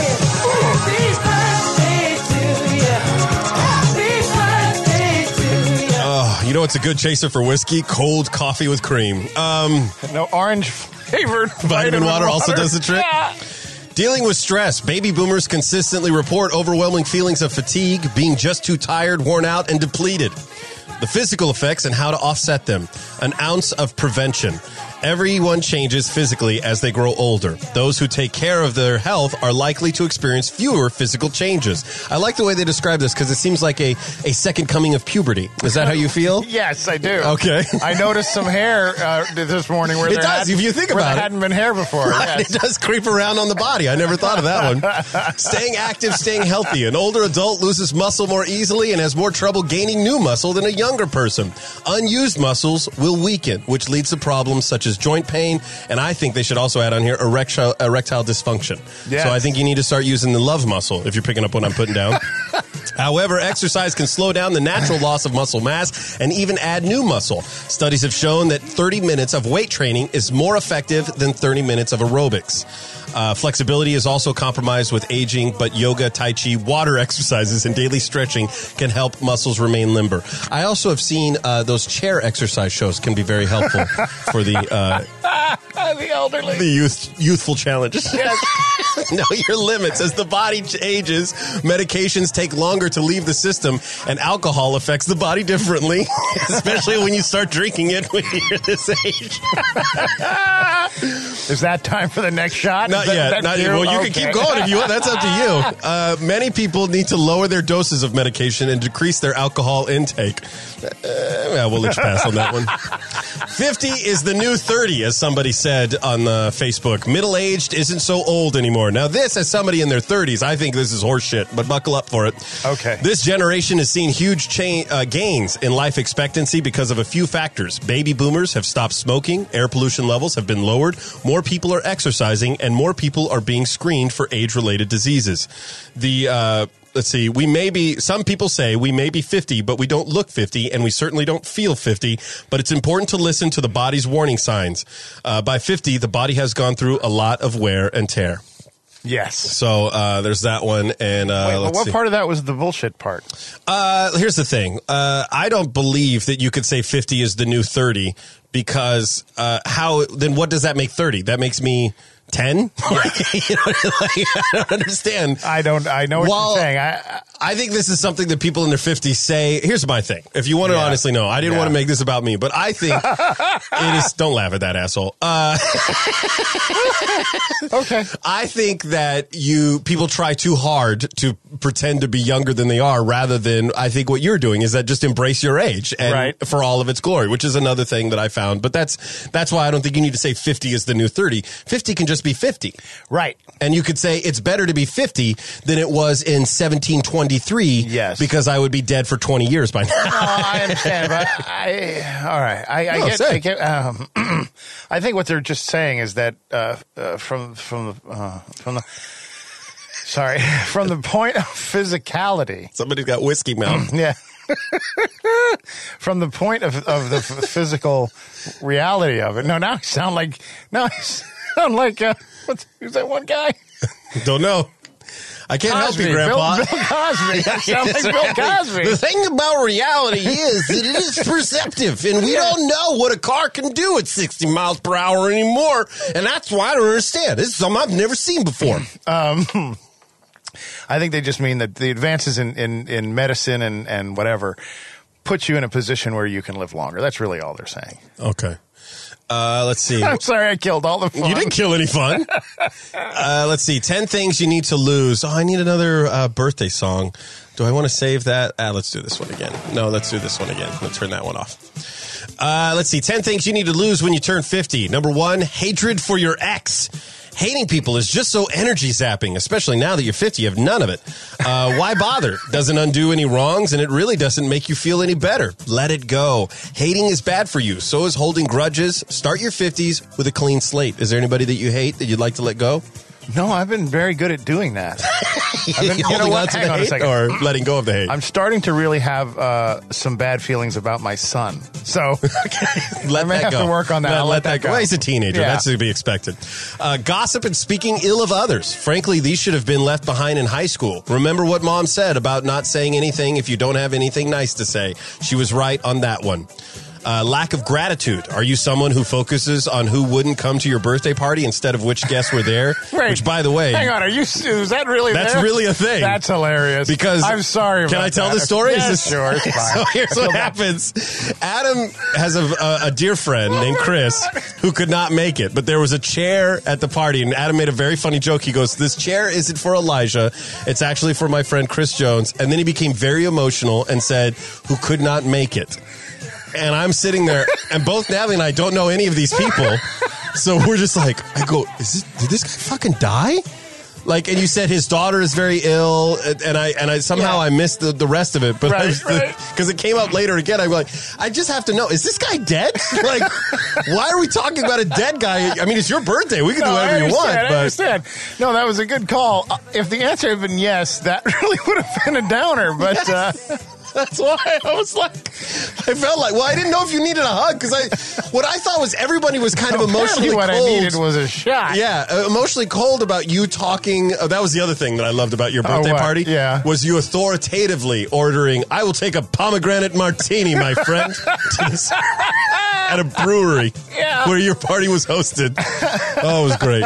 Oh, you know what's a good chaser for whiskey? Cold coffee with cream. Um, No, orange flavored Vitamin water also does the trick? Yeah. Dealing with stress. Baby boomers consistently report overwhelming feelings of fatigue, being just too tired, worn out, and depleted. The physical effects and how to offset them. An ounce of prevention. Everyone changes physically as they grow older. Those who take care of their health are likely to experience fewer physical changes. I like the way they describe this because it seems like a, a second coming of puberty. Is that how you feel? Yes, I do. Okay. I noticed some hair uh, this morning where It there does, had- if you think where about there it. hadn't been hair before. Right, Yes. it does creep around on the body. I never thought of that one. Staying active, staying healthy. An older adult loses muscle more easily and has more trouble gaining new muscle than a younger person. Unused muscles will weaken, which leads to problems such as joint pain, and I think they should also add on here erectile, erectile dysfunction. Yes. So I think you need to start using the love muscle if you're picking up what I'm putting down. However, exercise can slow down the natural loss of muscle mass and even add new muscle. Studies have shown that thirty minutes of weight training is more effective than thirty minutes of aerobics. Uh, flexibility is also compromised with aging, but yoga, tai chi, water exercises, and daily stretching can help muscles remain limber. I also have seen uh, those chair exercise shows can be very helpful for the uh, the elderly. the youth youthful challenges. Yes. Know your limits. As the body ages, medications take longer to leave the system, and alcohol affects the body differently, especially when you start drinking it when you're this age. Is that time for the next shot? Not Is that- yet. that Not yet. you? Well, you Okay. can keep going if you want. That's up to you. Uh, many people need to lower their doses of medication and decrease their alcohol intake. Uh, yeah, we'll let you pass on that one. fifty is the new thirty, as somebody said on uh, Facebook. Middle-aged isn't so old anymore. Now, this, as somebody in their thirties, I think this is horseshit, but buckle up for it. Okay. This generation has seen huge cha- uh, gains in life expectancy because of a few factors. Baby boomers have stopped smoking, air pollution levels have been lowered, more people are exercising, and more people are being screened for age-related diseases. The... Uh, Let's see, we may be, some people say we may be fifty, but we don't look fifty, and we certainly don't feel fifty, but it's important to listen to the body's warning signs. Uh, by fifty, the body has gone through a lot of wear and tear. Yes. So uh, there's that one. And uh, Wait, well, let's what see. part of that was the bullshit part? Uh, here's the thing. Uh, I don't believe that you could say fifty is the new thirty because uh, how, then what does that make thirty? That makes me ten? You know, like, I don't understand. I don't. I know what Well, you're saying. I, I think this is something that people in their fifties say. Here's my thing. If you want to Yeah. honestly know, I didn't Yeah. want to make this about me, but I think it is. Don't laugh at that, asshole. Uh, okay. I think that you people try too hard to pretend to be younger than they are, rather than I think what you're doing is that just embrace your age and Right. for all of its glory, which is another thing that I found. But that's that's why I don't think you need to say fifty is the new thirty. fifty can just be fifty. Right. And you could say it's better to be fifty than it was in seventeen twenty-three. Yes. Because I would be dead for twenty years by now. Oh, I understand, but I, all right, I, I No, get, say. I get. Um, I think what they're just saying is that uh, uh, from from the uh, from the sorry from the point of physicality, Somebody's got whiskey mouth. yeah. From the point of of the f- physical reality of it. No, now I sound like now I sound like uh, what's who's that one guy? Don't know. I can't help you, Cosby, Grandpa. Bill, Bill Cosby. I sound like Bill Cosby. The thing about reality is that it is perceptive, and we don't know what a car can do at sixty miles per hour anymore, and that's why I don't understand. This is something I've never seen before. Um, I think they just mean that the advances in, in, in medicine and, and whatever put you in a position where you can live longer. That's really all they're saying. Okay. Uh, let's see. I'm sorry I killed all the fun. You didn't kill any fun. uh, let's see. ten things you need to lose. Oh, I need another uh, birthday song. Do I want to save that? Ah, let's do this one again. No, let's do this one again. Let's turn that one off. Uh, let's see. ten things you need to lose when you turn fifty. Number one, hatred for your ex. Hating people is just so energy zapping, especially now that you're fifty. You have none of it. Uh, why bother? Doesn't undo any wrongs, and it really doesn't make you feel any better. Let it go. Hating is bad for you. So is holding grudges. Start your fifties with a clean slate. Is there anybody that you hate that you'd like to let go? No, I've been very good at doing that. I've been, you know Holding what? on to Hang the on a hate second. or letting go of the hate? I'm starting to really have uh, some bad feelings about my son. So let I may that have go. to work on that. Let, I'll let let that that go. go. Well, he's a teenager. Yeah. That's to be expected. Uh, gossip and speaking ill of others. Frankly, these should have been left behind in high school. Remember what Mom said about not saying anything if you don't have anything nice to say. She was right on that one. Uh, lack of gratitude. Are you someone who focuses on who wouldn't come to your birthday party instead of which guests were there? Wait, which, by the way, hang on. Are you? Is that really? That's there? really a thing. That's hilarious. Because I'm sorry. Can about I tell that. the story? Yes, Is this- sure. It's fine. So here's what happens. Adam has a, a, a dear friend named Chris who could not make it, but there was a chair at the party, and Adam made a very funny joke. He goes, "This chair isn't for Elijah. It's actually for my friend Chris Jones." And then he became very emotional and said, "Who could not make it." And I'm sitting there, and both Natalie and I don't know any of these people. So we're just like, I go, is this, did this guy fucking die? Like, and you said his daughter is very ill, and I and I somehow Yeah. I missed the, the rest of it, but Right, because right. it came up later again, I'm like, I just have to know: is this guy dead? Like, why are we talking about a dead guy? I mean, it's your birthday; we can No, do I whatever you want. understand, I But understand. No, that was a good call. Uh, if the answer had been yes, that really would have been a downer. But uh, that's why I was like, I felt like, well, I didn't know if you needed a hug because I, what I thought was everybody was kind of emotionally apparently what cold. I needed was a shot. Yeah, uh, emotionally cold about you talking. Uh, that was the other thing that I loved about your birthday Oh, what? party. Yeah. Was you authoritatively ordering, I will take a pomegranate martini, my friend, to this- at a brewery Yeah. where your party was hosted. Oh, it was great.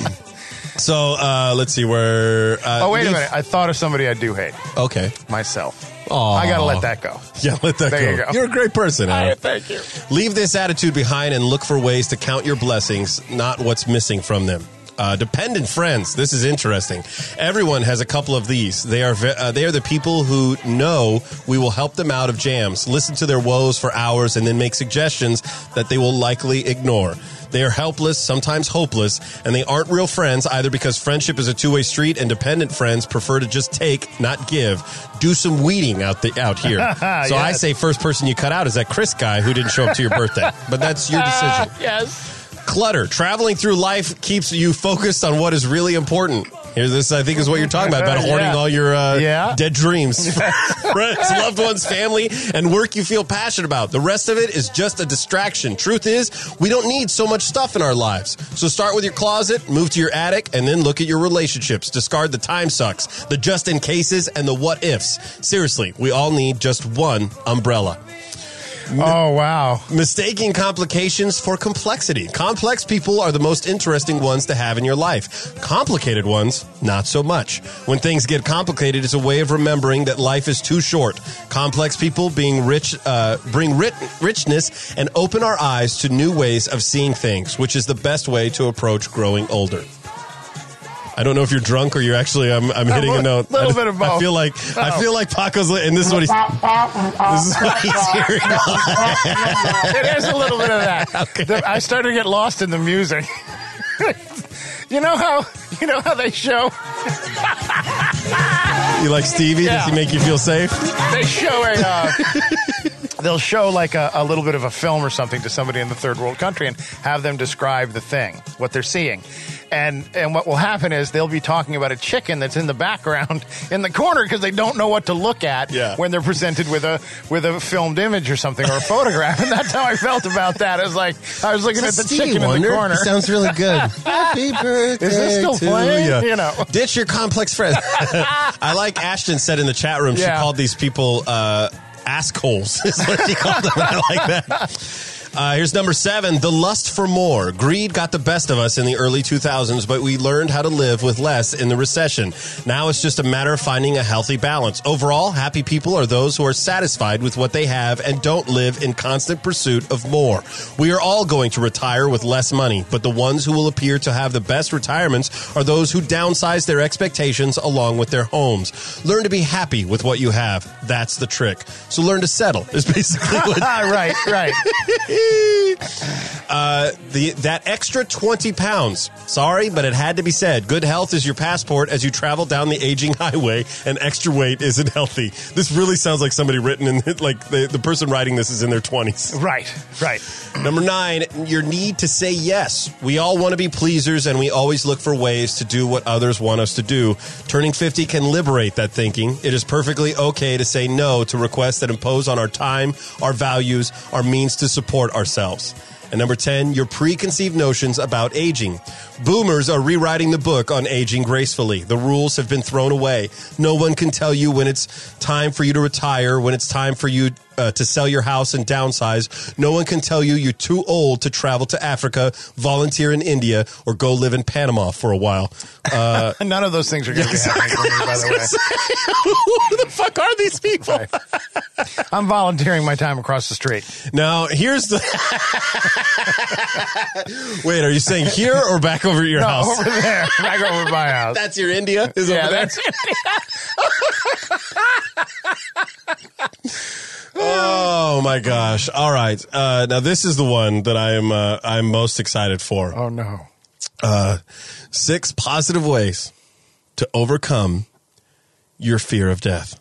So, uh, let's see where. Uh, Oh, wait a leave- minute. I thought of somebody I do hate. Okay. Myself. Aw. I got to let that go. Yeah, let that There go. you go. You're a great person, Adam. Thank you. Leave this attitude behind and look for ways to count your blessings, not what's missing from them. Uh, dependent friends. This is interesting. Everyone has a couple of these. They are ve- uh, they are the people who know we will help them out of jams, listen to their woes for hours, and then make suggestions that they will likely ignore. They are helpless, sometimes hopeless, and they aren't real friends either because friendship is a two-way street and dependent friends prefer to just take, not give. Do some weeding out the, out here. So I Yes. say first person you cut out is that Chris guy who didn't show up to your birthday. But that's your decision. Yes. Clutter. Traveling through life keeps you focused on what is really important. Here, this, I think, is what you're talking about, about hoarding Yeah. all your uh, Yeah. dead dreams. Friends, loved ones, family, and work you feel passionate about. The rest of it is just a distraction. Truth is, we don't need so much stuff in our lives. So start with your closet, move to your attic, and then look at your relationships. Discard the time sucks, the just in cases, and the what ifs. Seriously, we all need just one umbrella. Oh, wow. Mistaking complications for complexity. Complex people are the most interesting ones to have in your life. Complicated ones, not so much. When things get complicated, it's a way of remembering that life is too short. Complex people being rich, uh, bring rit- richness and open our eyes to new ways of seeing things, which is the best way to approach growing older. I don't know if you're drunk or you're actually. I'm, I'm hitting a note. little I, bit of I both. feel like I feel like Paco's, li- and this is what he's. This is what he's hearing. It is a little bit of that. The- I started to get lost in the music. You know how you know how they show You like Stevie? Does he Yeah. make you feel safe? they show a uh, they'll show like a, a little bit of a film or something to somebody in the third world country and have them describe the thing, what they're seeing. And and what will happen is they'll be talking about a chicken that's in the background in the corner because they don't know what to look at Yeah. when they're presented with a with a filmed image or something or a photograph. And that's how I felt about that. It was like I was looking at the Stevie chicken in Wonder? the corner. It sounds really good. Happy birthday Is this still to playing? ya. You know. Ditch your complex friends. I like Ashton said in the chat room, she Yeah. called these people uh, assholes, is what she called them. I like that. Uh, here's number seven, the lust for more. Greed got the best of us in the early two thousands, but we learned how to live with less in the recession. Now it's just a matter of finding a healthy balance. Overall, happy people are those who are satisfied with what they have and don't live in constant pursuit of more. We are all going to retire with less money, but the ones who will appear to have the best retirements are those who downsize their expectations along with their homes. Learn to be happy with what you have. That's the trick. So learn to settle is basically what right, right. Uh, the that extra twenty pounds. Sorry, but it had to be said. Good health is your passport as you travel down the aging highway, and extra weight isn't healthy. This really sounds like somebody written in, like the, the person writing this is in their twenties. Right, right. Number nine, your need to say yes. We all want to be pleasers, and we always look for ways to do what others want us to do. Turning fifty can liberate that thinking. It is perfectly okay to say no to requests that impose on our time, our values, our means to support ourselves. And number ten, your preconceived notions about aging. Boomers are rewriting the book on aging gracefully. The rules have been thrown away. No one can tell you when it's time for you to retire, when it's time for you uh, to sell your house and downsize. No one can tell you you're too old to travel to Africa, volunteer in India, or go live in Panama for a while. Uh, None of those things are going to be happening for me, by the way. Who the fuck are these people? I'm volunteering my time across the street. Now, here's the... Wait, are you saying here or back over at your No, house? over there, back over my house. That's your India? Is yeah, over there? that's Oh my gosh! All right, uh, now this is the one that I am uh, I'm most excited for. Oh no. Uh, six positive ways to overcome your fear of death?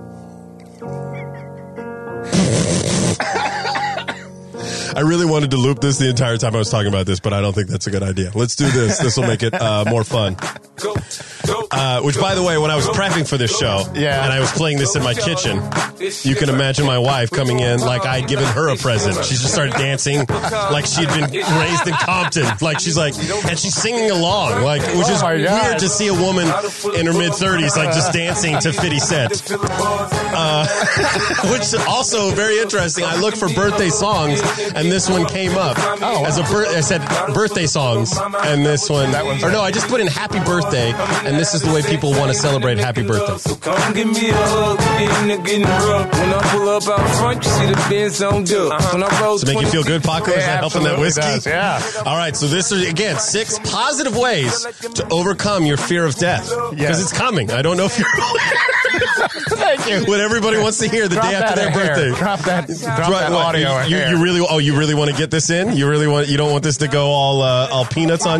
I really wanted to loop this the entire time I was talking about this, but I don't think that's a good idea. Let's do this. This will make it uh, more fun. Uh, which, by the way, when I was prepping for this show, yeah. and I was playing this in my kitchen, you can imagine my wife coming in like I'd given her a present. She just started dancing like she'd been raised in Compton. Like she's like, and she's singing along, like, which is Oh my God. weird to see a woman in her mid thirties like just dancing to fifty Cent. Uh, which is also very interesting. I looked for birthday songs, and this one came up Oh, as a bir- I said birthday songs, and this one, That one's or no, it. I just put in happy birthday, and this is the way people want to celebrate happy birthday. So come give me a hug, getting the getting rough. When I pull up out front, you see the Benz on dub. When I roll Does it make you feel good, Paco? Is Yeah, that helping that absolutely whiskey? does, yeah. All right, so this is, again, six positive ways to overcome your fear of death. Because Yes. it's coming. I don't know if you're Thank you. what everybody wants to hear the Drop day after that their a hair. birthday. Drop that, drop Right, that what, audio a you, you, hair. you really? Oh, you really want to get this in? You really want? You don't want this to go all uh, all peanuts on?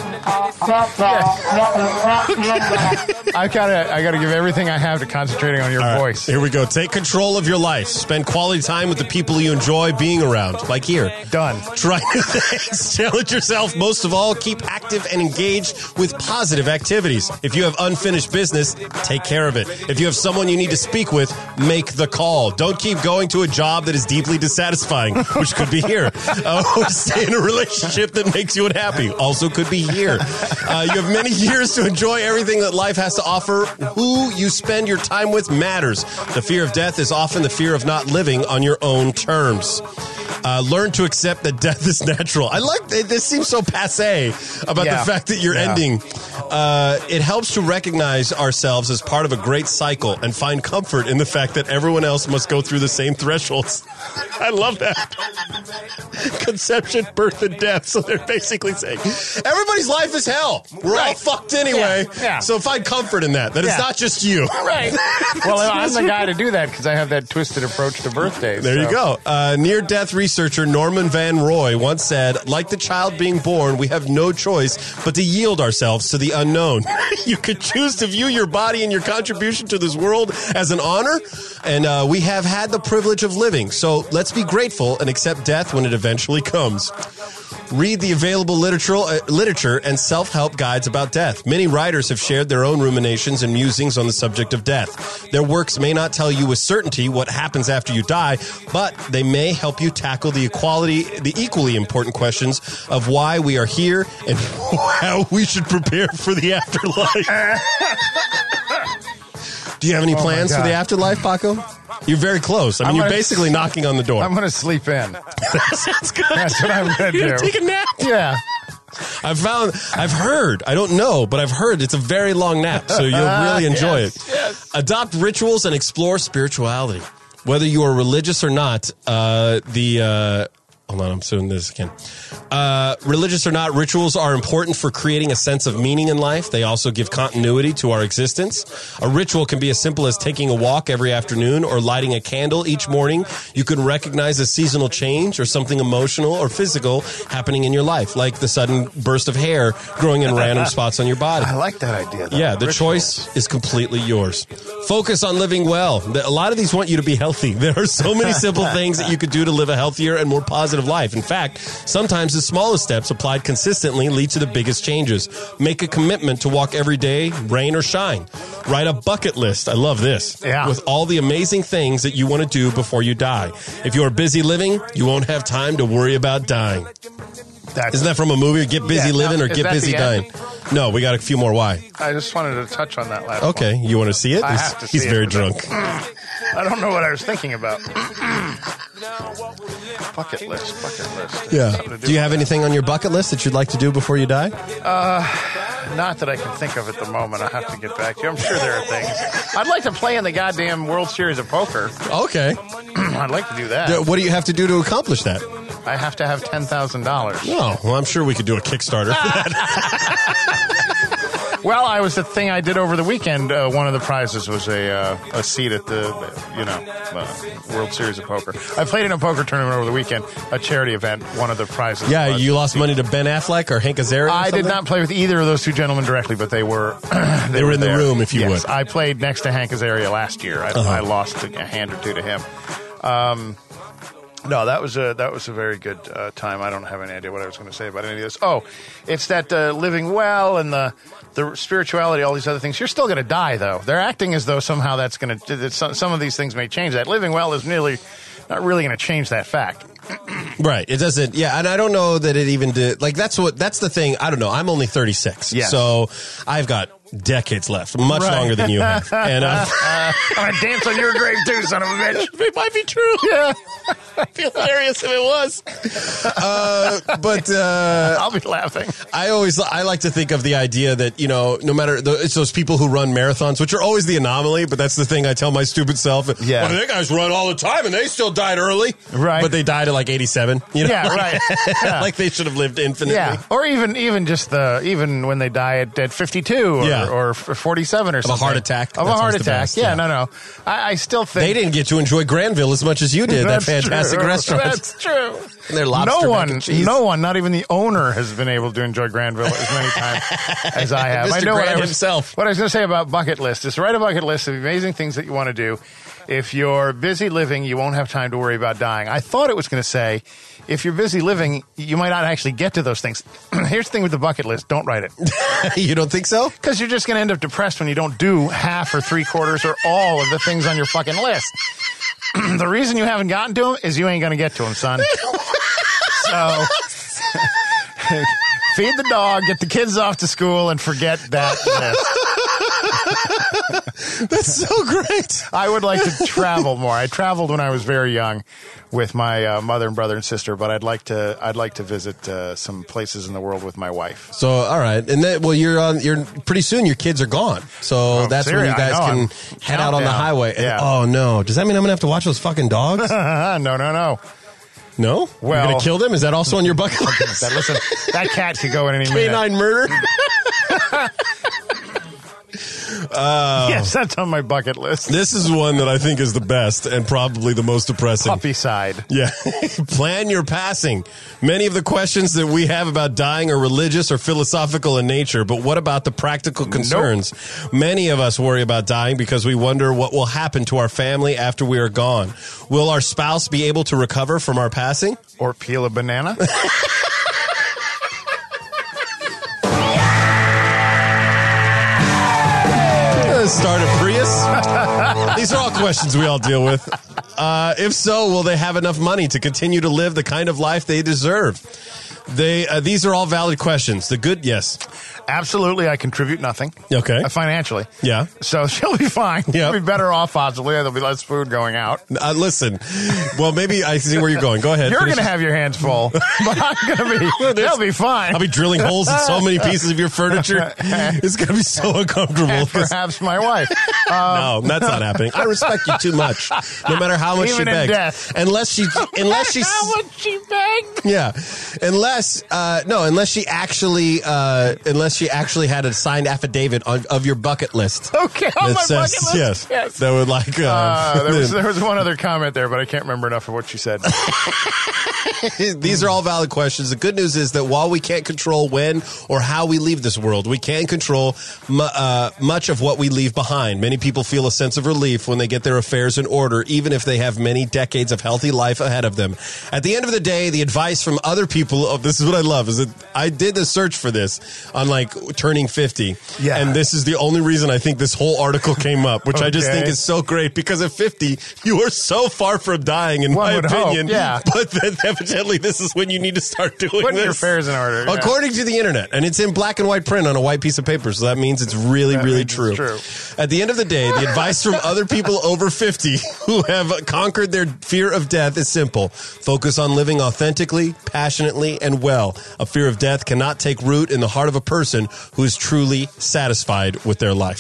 I gotta, I gotta give everything I have to concentrating on your All right, voice. here we go. Take control of your life. Spend quality time with the people you enjoy being around, like here. Done. Try new things. Challenge yourself. Most of all, keep active and engaged with positive activities. If you have unfinished business, take care of it. If you have someone you need to speak with, make the call. Don't keep going to a job that is deeply dissatisfying, which could be here. Uh, or stay in a relationship that makes you unhappy. Also could be here. Uh, you have many years to enjoy everything that life has to offer. Who you spend your time with matters. The fear of death is often the fear of not living on your own terms. Uh, learn to accept that death is natural. I like that. This seems so passe about Yeah. the fact that you're Yeah. ending. Uh, it helps to recognize ourselves as part of a great cycle and find comfort in the fact that everyone else must go through the same thresholds. I love that. Conception, birth, and death. So they're basically saying everybody's life is hell. We're all Right. fucked anyway. Yeah. Yeah. So find comfort in that. That it's Yeah. not just you. Right. Well, I'm the guy to do that because I have that twisted approach to birthdays. There you so. go. Uh, near-death researcher Norman Van Roy once said, like the child being born, we have no choice but to yield ourselves to the unknown. You could choose to view your body and your contribution to this world as an honor, and uh, we have had the privilege of living. So let's be grateful and accept death when it eventually comes. Read the available literature, uh, literature and self-help guides about death. Many writers have shared their own ruminations and musings on the subject of death. Their works may not tell you with certainty what happens after you die, but they may help you tackle the equality, the equally important questions of why we are here and how we should prepare for the afterlife. Do you have any Oh my plans for God. the afterlife, Paco? You're very close. I mean, I'm you're gonna- basically knocking on the door. I'm going to sleep in. Sounds good. That's what I'm going to You're do. gonna take a nap. Yeah. I've found, I've heard, I don't know, but I've heard it's a very long nap, so you'll really enjoy Yes, it. yes. Adopt rituals and explore spirituality. Whether you are religious or not, uh, the, uh, hold on, I'm doing this again. Uh, religious or not, rituals are important for creating a sense of meaning in life. They also give continuity to our existence. A ritual can be as simple as taking a walk every afternoon or lighting a candle each morning. You can recognize a seasonal change or something emotional or physical happening in your life, like the sudden burst of hair growing in random spots on your body. I like that idea. though. Yeah, the Rituals. choice is completely yours. Focus on living well. The- A lot of these want you to be healthy. There are so many simple things that you could do to live a healthier and more positive life. In fact, sometimes the smallest steps applied consistently lead to the biggest changes. Make a commitment to walk every day, rain or shine. Write a bucket list. I love this. Yeah. With all the amazing things that you want to do before you die. If you are busy living, you won't have time to worry about dying. That's, Isn't that from a movie? Get busy Yeah, living no, or is get that busy the dying? end? No, we got a few more. Why? I just wanted to touch on that last Okay, you want to see it? I He's, have to he's see very it, but drunk. one. I don't know what I was thinking about. Bucket list, bucket list. Yeah. Something to Do you have anything on your bucket list that you'd like to do before you die? Not that I can think of at the moment. I have to get back to you. I'm sure there are things. I'd like to play in the goddamn World Series of Poker. Okay. I'd like to do that. D- What do you have to do to accomplish that? I have to have ten thousand dollars. Oh, well, I'm sure we could do a Kickstarter for that. Well, I was the thing I did over the weekend. Uh, one of the prizes was a uh, a seat at the, you know, uh, World Series of Poker. I played in a poker tournament over the weekend, a charity event. One of the prizes. Yeah, was you lost money to Ben Affleck or Hank Azaria? Or I something? did not play with either of those two gentlemen directly, but they were they, They were in the there. room, if you yes, would. I played next to Hank Azaria last year. I, Uh-huh. I lost a hand or two to him. Um, no, that was a that was a very good uh, time. I don't have any idea what I was going to say about any of this. Oh, it's that uh, living well and the the spirituality, all these other things. You're still going to die, though. They're acting as though somehow that's going to some, some of these things may change that. Living well is nearly not really going to change that fact. Right. It doesn't. Yeah. And I don't know that it even did. Like, that's what, that's the thing. I don't know. I'm only thirty-six. Yes. So I've got decades left, much Right. longer than you have. And uh, I'm going to dance on your grave, too, son of a bitch. it might be true. Yeah. It'd be hilarious if it was. Uh, but uh, I'll be laughing. I always, I like to think of the idea that, you know, no matter, the, it's those people who run marathons, which are always the anomaly, but that's the thing I tell my stupid self. Yeah. Well, they guys run all the time and they still died early. Right. But they died at like eighty-seven. You know? Yeah, like, right. Yeah. like they should have lived infinitely. Yeah, or even even just the even when they die at, at fifty-two or, Yeah. or forty-seven or a something. heart attack. Of That's a heart always the attack. best, yeah, yeah. no, no. I, I still think They didn't get to enjoy Granville as much as you did. That That's fantastic true. restaurant. That's true. And their lobster no mac one, and cheese. no one, not even the owner, has been able to enjoy Granville as many times as I have. I Mister know what Grant I was, himself. What I was going to say about bucket list is write a bucket list of amazing things that you want to do. If you're busy living, you won't have time to worry about dying. I thought it was going to say, if you're busy living, you might not actually get to those things. Here's the thing with the bucket list. Don't write it. You don't think so? Because you're just going to end up depressed when you don't do half or three quarters or all of the things on your fucking list. The reason you haven't gotten to them is you ain't going to get to them, son. So, feed the dog, get the kids off to school, and forget that list. That's so great. I would like to travel more. I traveled when I was very young with my uh, mother and brother and sister, but I'd like to. I'd like to visit uh, some places in the world with my wife. So, all right, and then, well, you're on. You're pretty soon. Your kids are gone, so Oh, that's when serious? you guys I know, can I'm head out on the countdown. highway. And, Yeah. Oh no! Does that mean I'm gonna have to watch those fucking dogs? no, no, no. No. Well- you're gonna kill them? Is that also on your bucket list? That, listen, that cat could go in any minute. Canine murder. Yes, that's on my bucket list. This is one that I think is the best and probably the most depressing. Puppy side. Yeah. Plan your passing. Many of the questions that we have about dying are religious or philosophical in nature, but what about the practical concerns? Many of us worry about dying because we wonder what will happen to our family after we are gone. Will our spouse be able to recover from our passing? Or peel a banana. Start a Prius? These are all questions we all deal with. Uh, if so, will they have enough money to continue to live the kind of life they deserve? They uh, these are all valid questions. The good, yes. Absolutely, I contribute nothing. Okay. Uh, financially. Yeah. So she'll be fine. Yeah. She'll be better off, possibly. There'll be less food going out. Uh, listen, well, maybe I see where you're going. Go ahead. You're Finish. going to have your hands full, but I'm going to be, they'll be fine. I'll be drilling holes in so many pieces of your furniture. It's going to be so uncomfortable. and 'cause- perhaps my wife. no, that's not happening. I respect you too much, no matter how much Even she in begs. death. Unless she, unless she's, How much she begged? yeah, unless uh, no, unless she actually, uh, unless she actually had a signed affidavit on, of your bucket list. Okay, on that my says bucket list. yes, Yes. that would like. Uh, Uh, there, was, there was one other comment there, but I can't remember enough of what she said. These are all valid questions. The good news is that while we can't control when or how we leave this world, we can control mu- uh, much of what we leave behind. Many people feel a sense of relief when they get their affairs in order, even if they have many decades of healthy life ahead of them. At the end of the day, the advice from other people, oh, this is what I love, is that I did the search for this on like turning fifty. Yeah. And this is the only reason I think this whole article came up, which I just Okay. think is so great because at fifty, you are so far from dying, in One my would hope, opinion. yeah. But then evidently, this is when you need to start doing Putting this. your affairs in order. yeah. According to the internet, and it's in black and white print on a white piece of paper, so that means it's really, That really means true. it's true. At the end of the day, the advice from other people over fifty who have conquered their fear of death is simple. Focus on living authentically, passionately, and well. A fear of death cannot take root in the heart of a person who is truly satisfied with their life.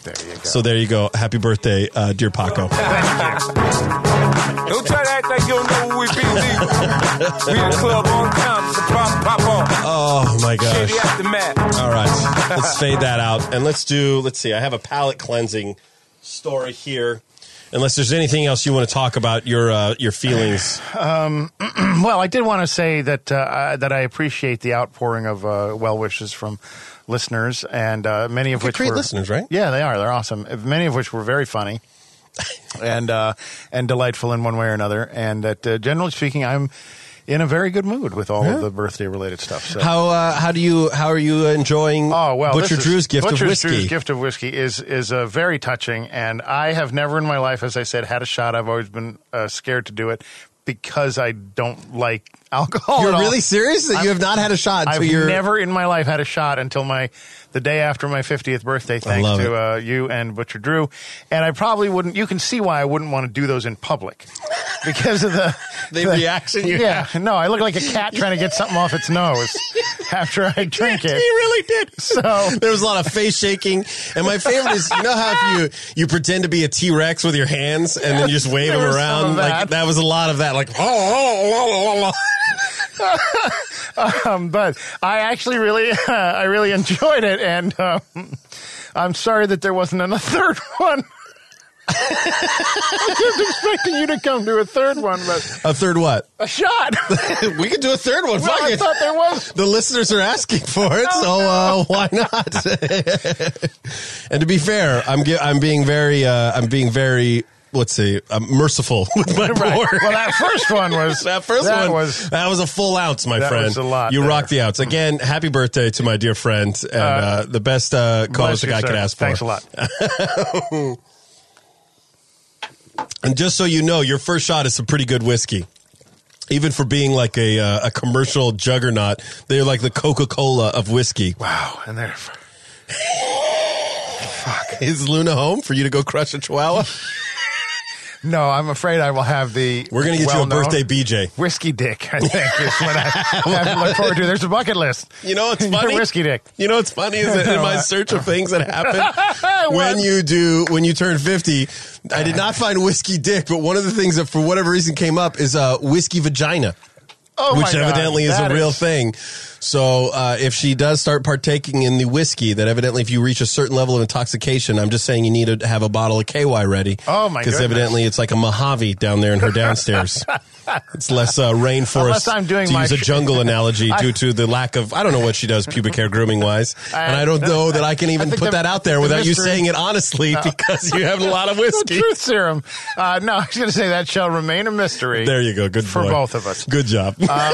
There you go. So there you go. Happy birthday, uh, dear Paco. Don't try to act like you don't know who we be. We in the club on time. It's a pop, pop on. Oh my gosh. Shady aftermath. All right, let's fade that out and let's do. Let's see. I have a palate cleansing story here. Unless there's anything else you want to talk about your uh, your feelings. Um, well, I did want to say that uh, that I appreciate the outpouring of uh, well wishes from listeners, and uh, many of They're which great were listeners, right? Yeah, they are. They're awesome. Many of which were very funny and uh, and delightful in one way or another. And that, uh, generally speaking, I'm in a very good mood with all Yeah. of the birthday related stuff. So. How uh, how do you how are you enjoying? Oh well, Butcher this is- Drew's gift Butcher of whiskey. Drew's gift of whiskey is is uh, very touching, and I have never in my life, as I said, had a shot. I've always been uh, scared to do it because I don't like alcohol. You're at all. really serious that you I'm- have not had a shot until I've you're never in my life had a shot until my the day after my fiftieth birthday. Thanks love to uh, you and Butcher Drew, and I probably wouldn't. You can see why I wouldn't want to do those in public because of the the reaction you Yeah, have. no, I look like a cat trying to get something off its nose after I drink He it. really did. So There was a lot of face shaking, and my favorite is you know how if you you pretend to be a T Rex with your hands and then you just wave There them was some around of like that. that was a lot of that like oh, oh, oh, oh, oh. Um, but I actually really, uh, I really enjoyed it, and um, I'm sorry that there wasn't a third one. I kept expecting you to come to a third one, but A third what? a shot. We could do a third one. Well, Fuck I it. thought there was. The listeners are asking for it, so uh, why not? And to be fair, I'm gi- I'm being very uh, I'm being very let's see um, merciful with my Right. pour. Well, that first one was That first that one was. that was a full ounce, my That friend. was a lot You there. rock the ounce again. Happy birthday to my dear friend and uh, the best uh, co-host Bless a you, guy sir. could ask for. Thanks a lot. And just so you know, your first shot is some pretty good whiskey. Even for being like a uh, a commercial juggernaut, they're like the Coca-Cola of whiskey. Wow, and there. Is Luna home for you to go crush a Chihuahua? No, I'm afraid I will have the. We're going to get you a well-known birthday B J. whiskey dick. I think is what I have to look forward to. There's a bucket list. You know what's Your funny? whiskey dick. You know what's funny is that in my search of things that happen when What? you do when you turn fifty, I did not find whiskey dick, but one of the things that for whatever reason came up is uh, whiskey vagina, Oh my which God, evidently is that a real thing. So uh, if she does start partaking in the whiskey, that evidently if you reach a certain level of intoxication, I'm just saying you need to have a bottle of K Y ready. Oh, my Because goodness. evidently it's like a Mojave down there in her downstairs. It's less uh, rainforest. Unless I'm doing to my use a sh- jungle analogy I- due to the lack of I don't know what she does pubic hair grooming wise, and I don't know that I can even I think put the- that out there the without you mystery- saying it honestly because you have a lot of The whiskey. truth serum. Uh, no, I was going to say that shall remain a mystery. There you go. Good for boy. both of us. Good job.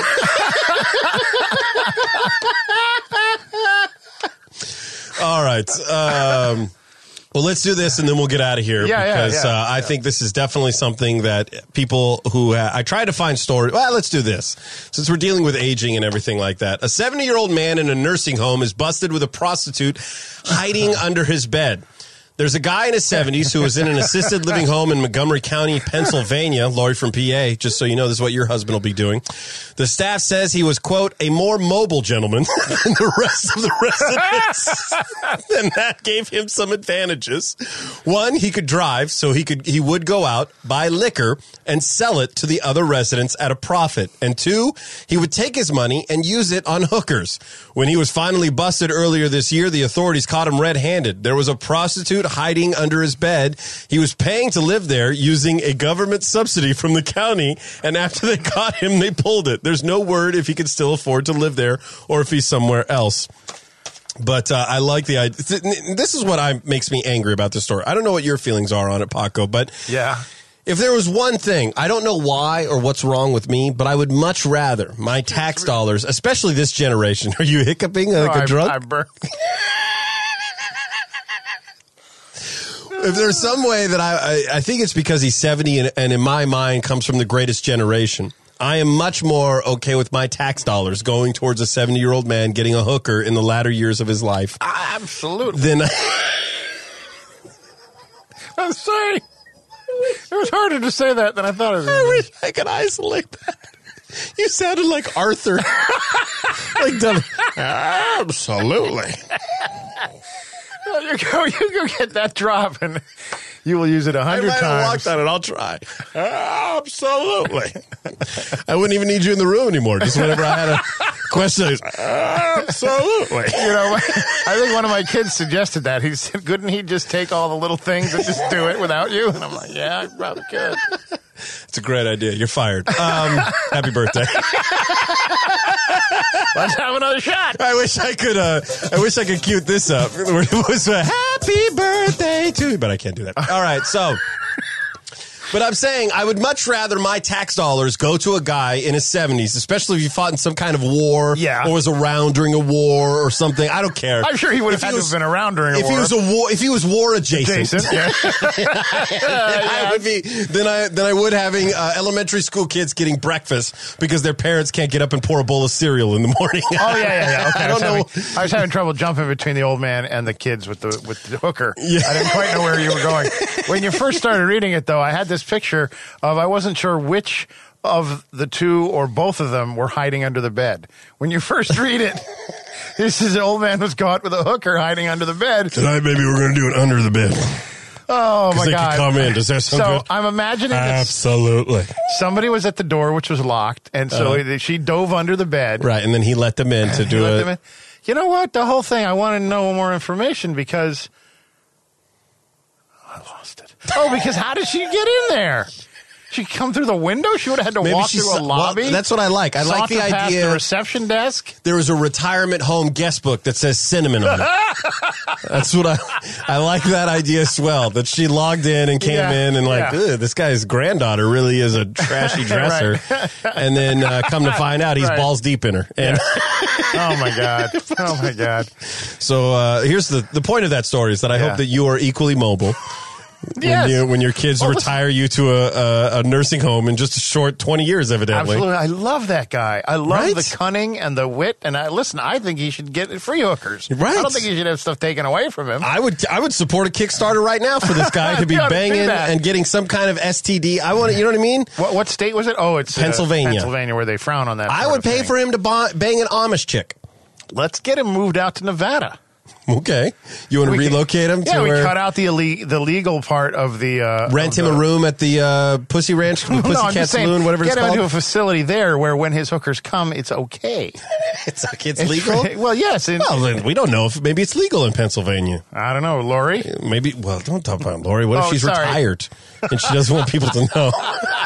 All right. Um, well, let's do this and then we'll get out of here Yeah, yeah, because yeah, uh, I yeah. think this is definitely something that people who ha- I try to find stories. Well, let's do this since we're dealing with aging and everything like that. A seventy-year-old man in a nursing home is busted with a prostitute hiding under his bed. There's a guy in his seventies who was in an assisted living home in Montgomery County, Pennsylvania. Lori from P A, just so you know, this is what your husband will be doing. The staff says he was, quote, a more mobile gentleman than the rest of the residents. And that gave him some advantages. One, he could drive, so he could he would go out, buy liquor, and sell it to the other residents at a profit. And two, he would take his money and use it on hookers. When he was finally busted earlier this year, the authorities caught him red-handed. There was a prostitute hiding under his bed. He was paying to live there using a government subsidy from the county, and after they caught him, they pulled it. There's no word if he could still afford to live there or if he's somewhere else. But uh, I like the idea. This is what I makes me angry about this story. I don't know what your feelings are on it, Paco, but Yeah. if there was one thing, I don't know why or what's wrong with me, but I would much rather my tax dollars, especially this generation. Are you hiccuping like Oh, a I- drunk? I bur- If there's some way that I, I, I think it's because he's seventy and, and in my mind comes from the greatest generation. I am much more okay with my tax dollars going towards a seventy-year-old man getting a hooker in the latter years of his life Absolutely. than I'm sorry. It was harder to say that than I thought it was. I wish I could isolate that. You sounded like Arthur. Like Dumb. Absolutely. You go, you go get that drop, and you will use it a I hundred might have times. walked on it. I'll try. Absolutely. I wouldn't even need you in the room anymore. Just whenever I had a question, I was, absolutely. You know, I think one of my kids suggested that. He said, couldn't he just take all the little things and just do it without you? And I'm like, yeah, I probably could. It's a great idea. You're fired. Um, happy birthday. Let's have another shot. I wish I could. Uh, I wish I could cute this up. It was a happy birthday to you, but I can't do that. All right, so. But I'm saying I would much rather my tax dollars go to a guy in his seventies, especially if he fought in some kind of war Yeah. or was around during a war or something. I don't care. I'm sure he would have If had was- to have been around during a if war. he was a war, if he was war adjacent, Jason, yeah. I would be then I then I would having uh, elementary school kids getting breakfast because their parents can't get up and pour a bowl of cereal in the morning. Oh yeah, yeah, yeah. Okay, I I, was don't know. having, I was having trouble jumping between the old man and the kids with the with the hooker. Yeah. I didn't quite know where you were going. When you first started reading it, though, I had this picture of I wasn't sure which of the two or both of them were hiding under the bed. When you first read it, this is the old man was caught with a hooker hiding under the bed. Tonight, maybe we're going to do it under the bed. Oh my they god! could come in. Does that sound so good? I'm imagining that Absolutely. somebody was at the door, which was locked, and so Uh-huh. she dove under the bed. Right, and then he let them in to He do let it. them in. You know what? The whole thing, I want to know more information because I lost it. Oh, because how did she get in there? She come through the window? She would have had to Maybe walk she's- through a well, lobby? that's what I like. I like saunter the past idea- the reception desk? There was a retirement home guest book that says cinnamon on it. That's what I I like that idea as well. That she logged in and came Yeah, in and like, yeah. "Ugh, this guy's granddaughter really is a trashy dresser. And then uh, come to find out he's Right. balls deep in her. And Oh, my God. Oh, my God. so uh, here's the, the point of that story is that I Yeah. hope that you are equally mobile. Yes. When, you, when your kids Oh, retire you to a, a, a nursing home in just a short twenty years, evidently. Absolutely. I love that guy. I love Right? the cunning and the wit. And I listen, I think he should get free hookers. Right. I don't think he should have stuff taken away from him. I would I would support a Kickstarter right now for this guy to be We ought to do banging that. and getting some kind of S T D. I want to, you know what I mean? What, what state was it? Oh, it's uh, Pennsylvania. Pennsylvania, where they frown on that. I sort would of pay thing. for him to ba- bang an Amish chick. Let's get him moved out to Nevada. Okay, you want to We can- relocate him? Yeah, to we where, cut out the ille- the legal part of the uh, rent of him the, a room at the uh, Pussy Ranch, the No, I'm Pussycat just saying, Saloon, whatever get it's him called. into a facility there where when his hookers come, it's okay. it's like it's, It's legal. well, yes. and- Well, then we don't know if maybe it's legal in Pennsylvania. I don't know, Lori. Maybe. Well, don't talk about Lori. What if Oh, she's sorry. retired and she doesn't want people to know?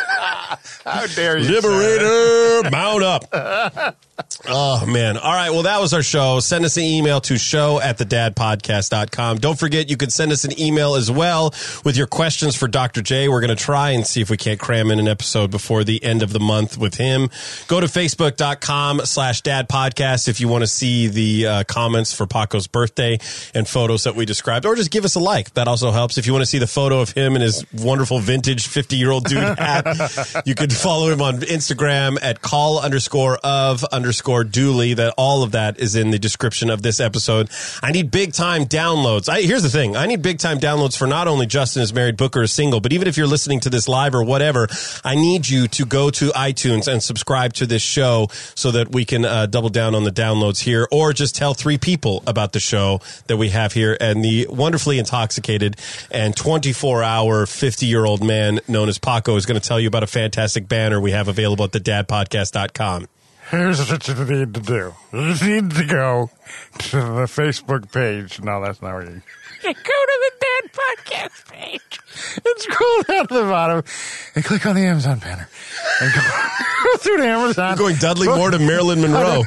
How dare you, sir. Liberator, mount up. Oh, man. All right. Well, that was our show. Send us an email to show at the dad podcast dot com. Don't forget, you can send us an email as well with your questions for Doctor J. We're going to try and see if we can't cram in an episode before the end of the month with him. Go to facebook dot com slash dad podcast if you want to see the uh, comments for Paco's birthday and photos that we described, or just give us a like. That also helps. If you want to see the photo of him and his wonderful vintage fifty-year-old dude hat, you could follow him on Instagram at call underscore of underscore Dooley. That all of that is in the description of this episode. I need big time downloads. I, here's the thing. I need big time downloads for not only Justin is married, Booker is single, but even if you're listening to this live or whatever, I need you to go to iTunes and subscribe to this show so that we can uh, double down on the downloads here, or just tell three people about the show that we have here. And the wonderfully intoxicated and twenty-four hour fifty year old man known as Paco is going to tell you about a fantastic banner we have available at the dad podcast dot com. Here's what you need to do. You need to go to the Facebook page. No, that's not where you... You go to the Dad Podcast page and scroll down to the bottom and click on the Amazon banner and go, go through to Amazon. You're going Dudley Moore to Marilyn Monroe.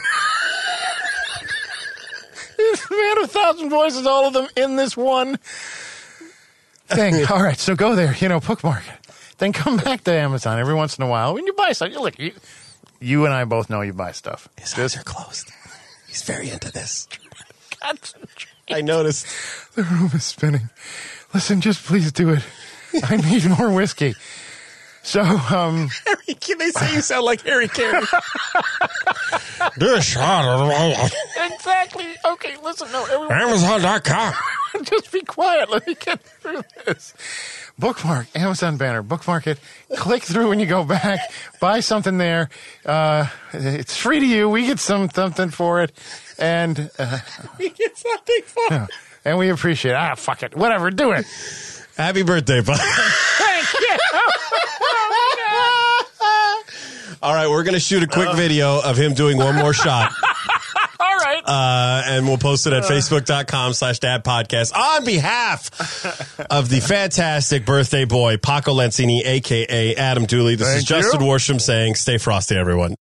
Man of a thousand voices, all of them in this one thing. All right, so go there, you know, bookmark it. Then come back to Amazon every once in a while. When you buy stuff, you look, you, you and I both know you buy stuff. His eyes are closed. He's very into this. Concentrate. I noticed. The room is spinning. Listen, just please do it. I need more whiskey. So, um... Harry, can they say you sound like Harry Carey? This Exactly. Okay, listen, no, everyone... Amazon dot com. Just be quiet. Let me get through this. Bookmark, Amazon banner, bookmark it. Click through when you go back. Buy something there. Uh, it's free to you. We get some something for it. And uh, We get something for yeah, And we appreciate it. Ah, fuck it. Whatever. Do it. Happy birthday, bud. Thank you. All right, we're going to shoot a quick video of him doing one more shot. All right. Uh, and we'll post it at facebook.com slash dad podcast on behalf of the fantastic birthday boy, Paco Lentini, a k a. Adam Dooley. This Thank is Justin you. Worsham saying, stay frosty, everyone.